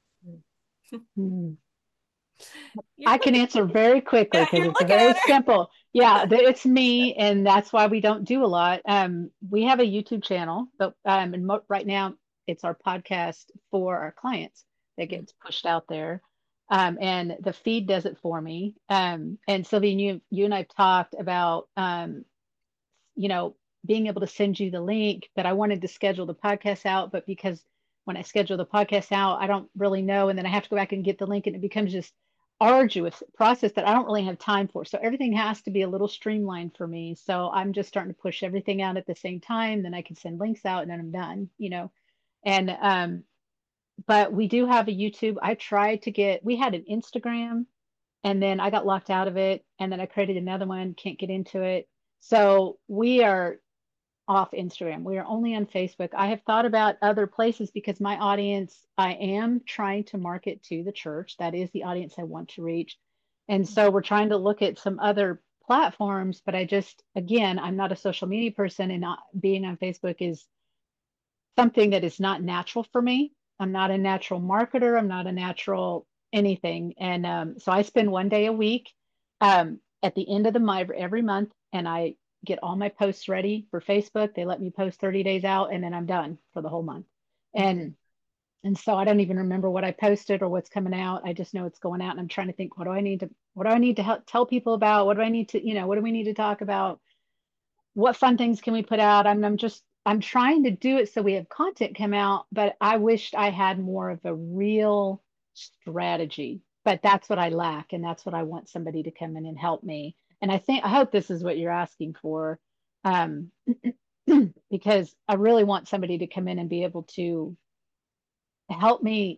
Mm-hmm. You're I can looking, answer very quickly yeah, because you're it's a looking very at her. simple. Yeah, th- it's me, and that's why we don't do a lot. Um, we have a YouTube channel, but um, and mo right now it's our podcast for our clients that gets pushed out there. Um, and the feed does it for me. Um, and Sylvia, you you and I've talked about um, you know, being able to send you the link, but I wanted to schedule the podcast out, but because when I schedule the podcast out, I don't really know, and then I have to go back and get the link, and it becomes just arduous process that I don't really have time for. So everything has to be a little streamlined for me. So I'm just starting to push everything out at the same time. Then I can send links out, and then I'm done. You know, and um, but we do have a YouTube. I tried to get. We had an Instagram, and then I got locked out of it, and then I created another one. Can't get into it. So we are off Instagram. We are only on Facebook. I have thought about other places because my audience, I am trying to market to the church. That is the audience I want to reach. And so we're trying to look at some other platforms, but I just, again, I'm not a social media person, and not being on Facebook is something that is not natural for me. I'm not a natural marketer. I'm not a natural anything. And um, so I spend one day a week um, at the end of the month every month, and I get all my posts ready for Facebook. They let me post thirty days out, and then I'm done for the whole month. Mhm. And And so I don't even remember what I posted or what's coming out. I just know it's going out, and I'm trying to think, what do I need to, what do I need to help tell people about? What do I need to, you know, what do we need to talk about? What fun things can we put out? I'm, I'm just, I'm trying to do it so we have content come out, but I wished I had more of a real strategy. But that's what I lack, and that's what I want somebody to come in and help me. And I think, I hope this is what you're asking for, um, because I really want somebody to come in and be able to help me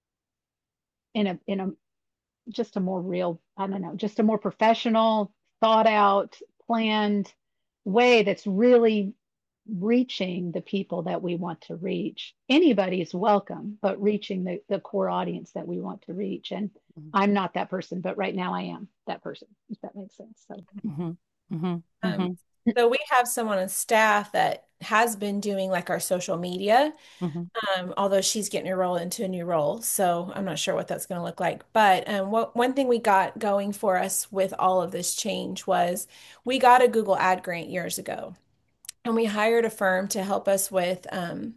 in a in a just a more real, I don't know, just a more professional, thought out, planned way that's really reaching the people that we want to reach. Anybody is welcome, but reaching the, the core audience that we want to reach. And I'm not that person, but right now I am that person, if that makes sense. So, Mm-hmm. Mm-hmm. Um, Mm-hmm. so we have someone on staff that has been doing like our social media, Mm-hmm. um, although she's getting her role into a new role. So I'm not sure what that's going to look like. But um, what one thing we got going for us with all of this change was we got a Google ad grant years ago, and we hired a firm to help us with um,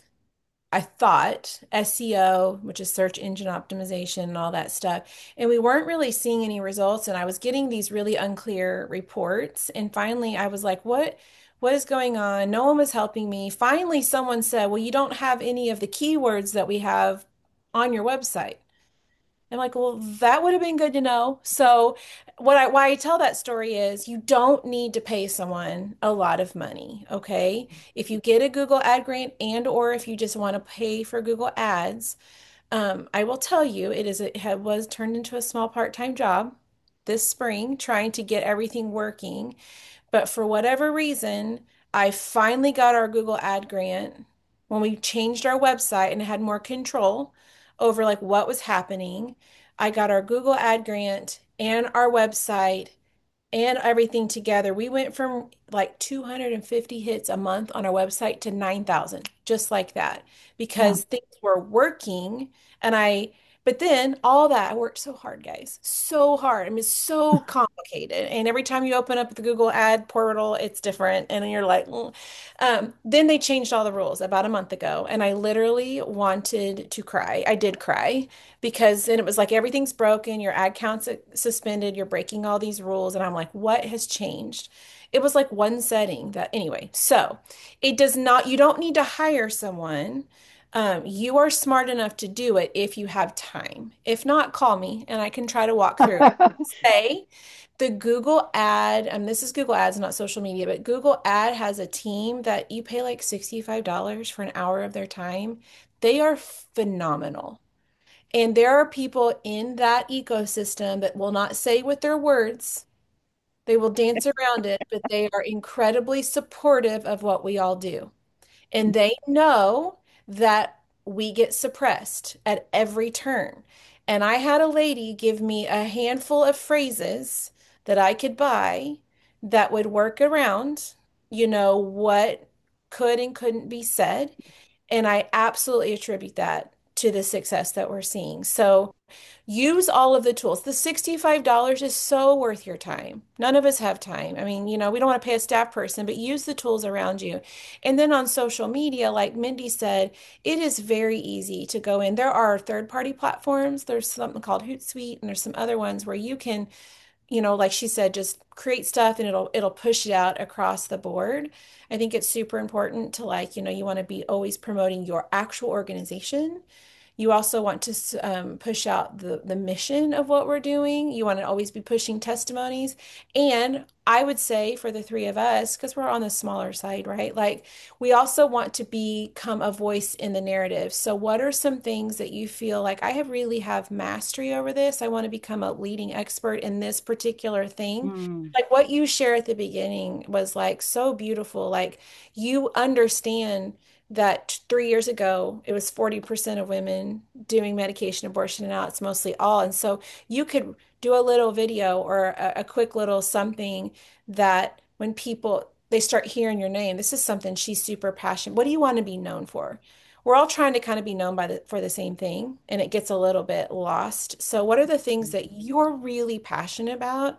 I thought S E O, which is search engine optimization and all that stuff. And we weren't really seeing any results. And I was getting these really unclear reports. And finally, I was like, what, what is going on? No one was helping me. Finally, someone said, well, you don't have any of the keywords that we have on your website. I'm like, well, that would have been good to know. So, what I why I tell that story is you don't need to pay someone a lot of money, okay? If you get a Google ad grant and or if you just want to pay for Google Ads, um, I will tell you it is it had, was turned into a small part-time job this spring trying to get everything working. But for whatever reason, I finally got our Google ad grant when we changed our website and had more control over like what was happening. I got our Google ad grant and our website and everything together. We went from like two hundred fifty hits a month on our website to nine thousand, just like that, yeah. because things were working. And I, but then all that, I worked so hard, guys, so hard. I mean, it's so complicated. And every time you open up the Google ad portal, it's different. And you're like, "Mm." Um, then they changed all the rules about a month ago. And I literally wanted to cry. I did cry because then it was like everything's broken, your ad count's suspended, you're breaking all these rules. And I'm like, what has changed? It was like one setting that, anyway, so it does not, you don't need to hire someone. Um, you are smart enough to do it if you have time. If not, call me and I can try to walk through. Say the Google ad, and this is Google Ads, not social media, but Google Ad has a team that you pay like sixty-five dollars for an hour of their time. They are phenomenal. And there are people in that ecosystem that will not say with their words, they will dance around it, but they are incredibly supportive of what we all do. And they know that we get suppressed at every turn. And I had a lady give me a handful of phrases that I could buy that would work around, you know, what could and couldn't be said. And I absolutely attribute that to the success that we're seeing. So use all of the tools. The sixty-five dollars is so worth your time. None of us have time. I mean, you know, we don't want to pay a staff person, but use the tools around you. And then on social media, like Mindy said, it is very easy to go in. There are third-party platforms. There's something called Hootsuite, and there's some other ones where you can, you know, like she said, just create stuff and it'll it'll push it out across the board. I think it's super important to like, you know, you want to be always promoting your actual organization. You also want to um, push out the, the mission of what we're doing. You want to always be pushing testimonies. And I would say for the three of us, because we're on the smaller side, right? Like we also want to become a voice in the narrative. So what are some things that you feel like I have really have mastery over this? I want to become a leading expert in this particular thing. Mm. Like what you share at the beginning was like so beautiful. Like you understand that three years ago, it was forty percent of women doing medication abortion, and now it's mostly all. And so you could do a little video or a, a quick little something that when people they start hearing your name, this is something she's super passionate. What do you want to be known for? We're all trying to kind of be known by the for the same thing, and it gets a little bit lost. So what are the things that you're really passionate about?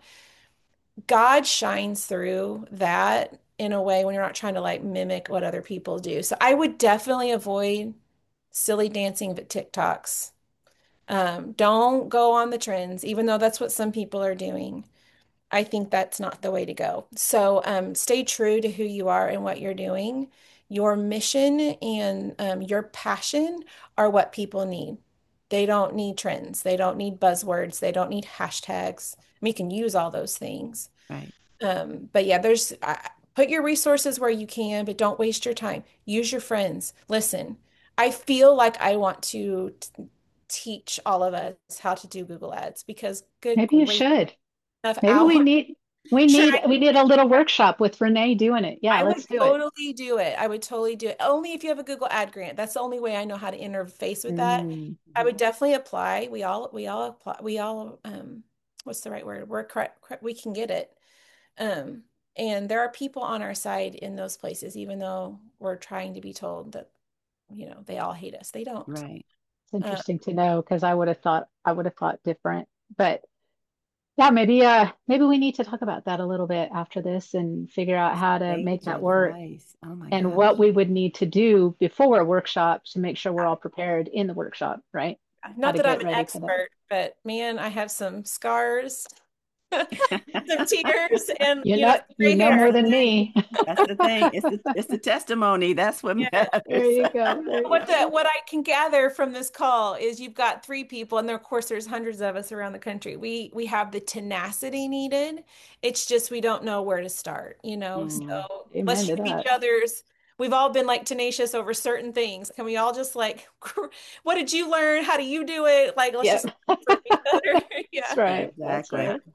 God shines through that in a way when you're not trying to like mimic what other people do. So I would definitely avoid silly dancing TikToks. Um, don't go on the trends, even though that's what some people are doing. I think that's not the way to go. So um, stay true to who you are and what you're doing. Your mission and um, your passion are what people need. They don't need trends. They don't need buzzwords. They don't need hashtags. I mean, you can use all those things. Right. Um, but yeah, there's uh, put your resources where you can, but don't waste your time. Use your friends. Listen, I feel like I want to t teach all of us how to do Google Ads because good Maybe you great should. enough Maybe we hours. need we Should need I? we need a little workshop with Renee doing it. Yeah, I would let's do it. totally do it. I would totally do it. Only if you have a Google Ad grant. That's the only way I know how to interface with that. Mm. I would Mhm. definitely apply. We all we all apply. We all um what's the right word? We're correct. We can get it. Um, and there are people on our side in those places, even though we're trying to be told that, you know, they all hate us. They don't. Right. It's Uh, interesting to know because I would have thought I would have thought different. But yeah, maybe uh maybe we need to talk about that a little bit after this and figure out how to make Sage that work advice. Oh my and what gosh. we would need to do before a workshop to make sure we're all prepared in the workshop, right? How not to that I'm get an ready for that. expert, but man, I have some scars, some tears, and You you know, know, some you gray know hair. more than me. That's the thing. It's the it's the testimony. That's what Yeah. There matters. you go. There you What the go. what I can gather from this call is you've got three people, and there, of course, there's hundreds of us around the country. We we have the tenacity needed. It's just we don't know where to start, you know. Mm. So let's Amen to share each that. other's. We've all been like tenacious over certain things. Can we all just like, what did you learn? How do you do it? Like, let's just Yep. from each other. That's Yeah. right. That's Exactly. right.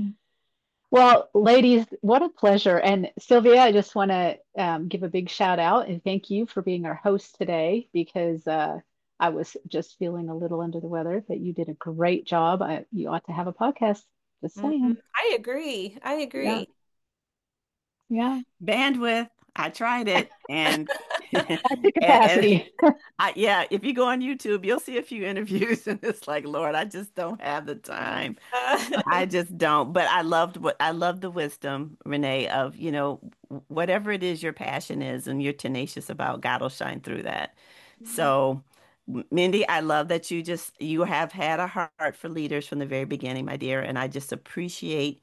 Well, ladies, what a pleasure. And Sylvia, I just want to um, give a big shout out and thank you for being our host today because uh, I was just feeling a little under the weather, but you did a great job. I, you ought to have a podcast. Just Mhm. saying. I agree. I Yeah. agree. Yeah. Bandwidth. I tried it and and, At the and capacity. I, yeah, if you go on YouTube, you'll see a few interviews and it's like, Lord, I just don't have the time. Uh, I just don't. But I loved what I love the wisdom, Renee, of, you know, whatever it is your passion is and you're tenacious about, God will shine through that. So, M- Mindy, I love that you just you have had a heart for leaders from the very beginning, my dear, and I just appreciate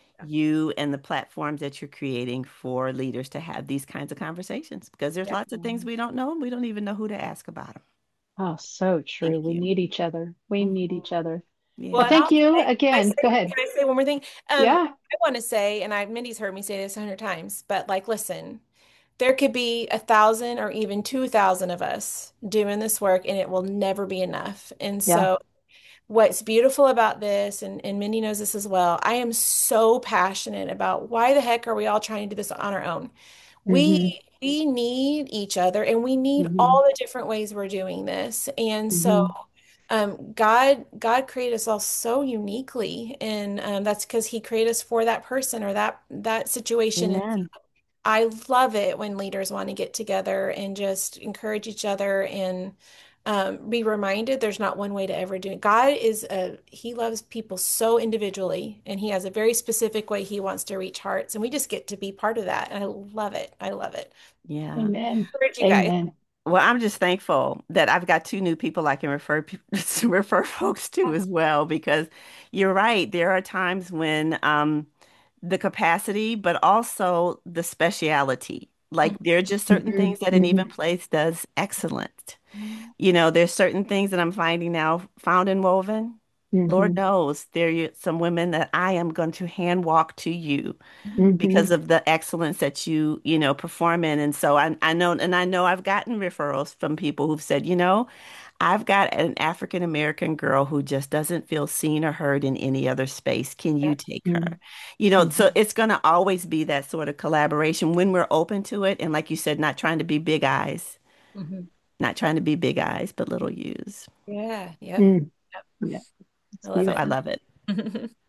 you and the platforms that you're creating for leaders to have these kinds of conversations because there's yeah. lots of things we don't know and we don't even know who to ask about them. Oh, so Thank true. We you. need each other. We need Mhm. each other. Well, Well, and Yeah. thank I'll you say, can I again. say, Go ahead. can I say one more thing? Um, Yeah. I want to say, and I, Mindy's heard me say this a hundred times, but like, listen, there could be a thousand or even two thousand of us doing this work, and it will never be enough. And Yeah. so, what's beautiful about this, and, and Mindy knows this as well, I am so passionate about why the heck are we all trying to do this on our own? Mm-hmm. We we need each other, and we need Mm-hmm. all the different ways we're doing this. And so. Mm-hmm. Um, God, God created us all so uniquely, and um, that's because He created us for that person or that that situation. And Amen. I love it when leaders want to get together and just encourage each other and um, be reminded there's not one way to ever do it. God is a He loves people so individually, and He has a very specific way He wants to reach hearts, and we just get to be part of that. And I love it. I love it. Yeah. Amen. Encourage you guys. Amen. Well, I'm just thankful that I've got two new people I can refer pe- refer folks to as well because you're right. There are times when um, the capacity, but also the speciality. Like there are just certain Mm-hmm. things that an even Mm-hmm. place does excellent. You know, there's certain things that I'm finding now found in woven. Lord Mm-hmm. knows there are some women that I am going to hand walk to you Mm-hmm. because of the excellence that you, you know, perform in. And so I, I know, and I know I've gotten referrals from people who've said, you know, I've got an African American girl who just doesn't feel seen or heard in any other space. Can you take her? You know, Mm-hmm. so it's going to always be that sort of collaboration when we're open to it. And like you said, not trying to be big eyes, Mhm. not trying to be big eyes, but little U's. Yeah, yep. Mm. Yep. Yeah, I it's love So I it. beautiful. love it.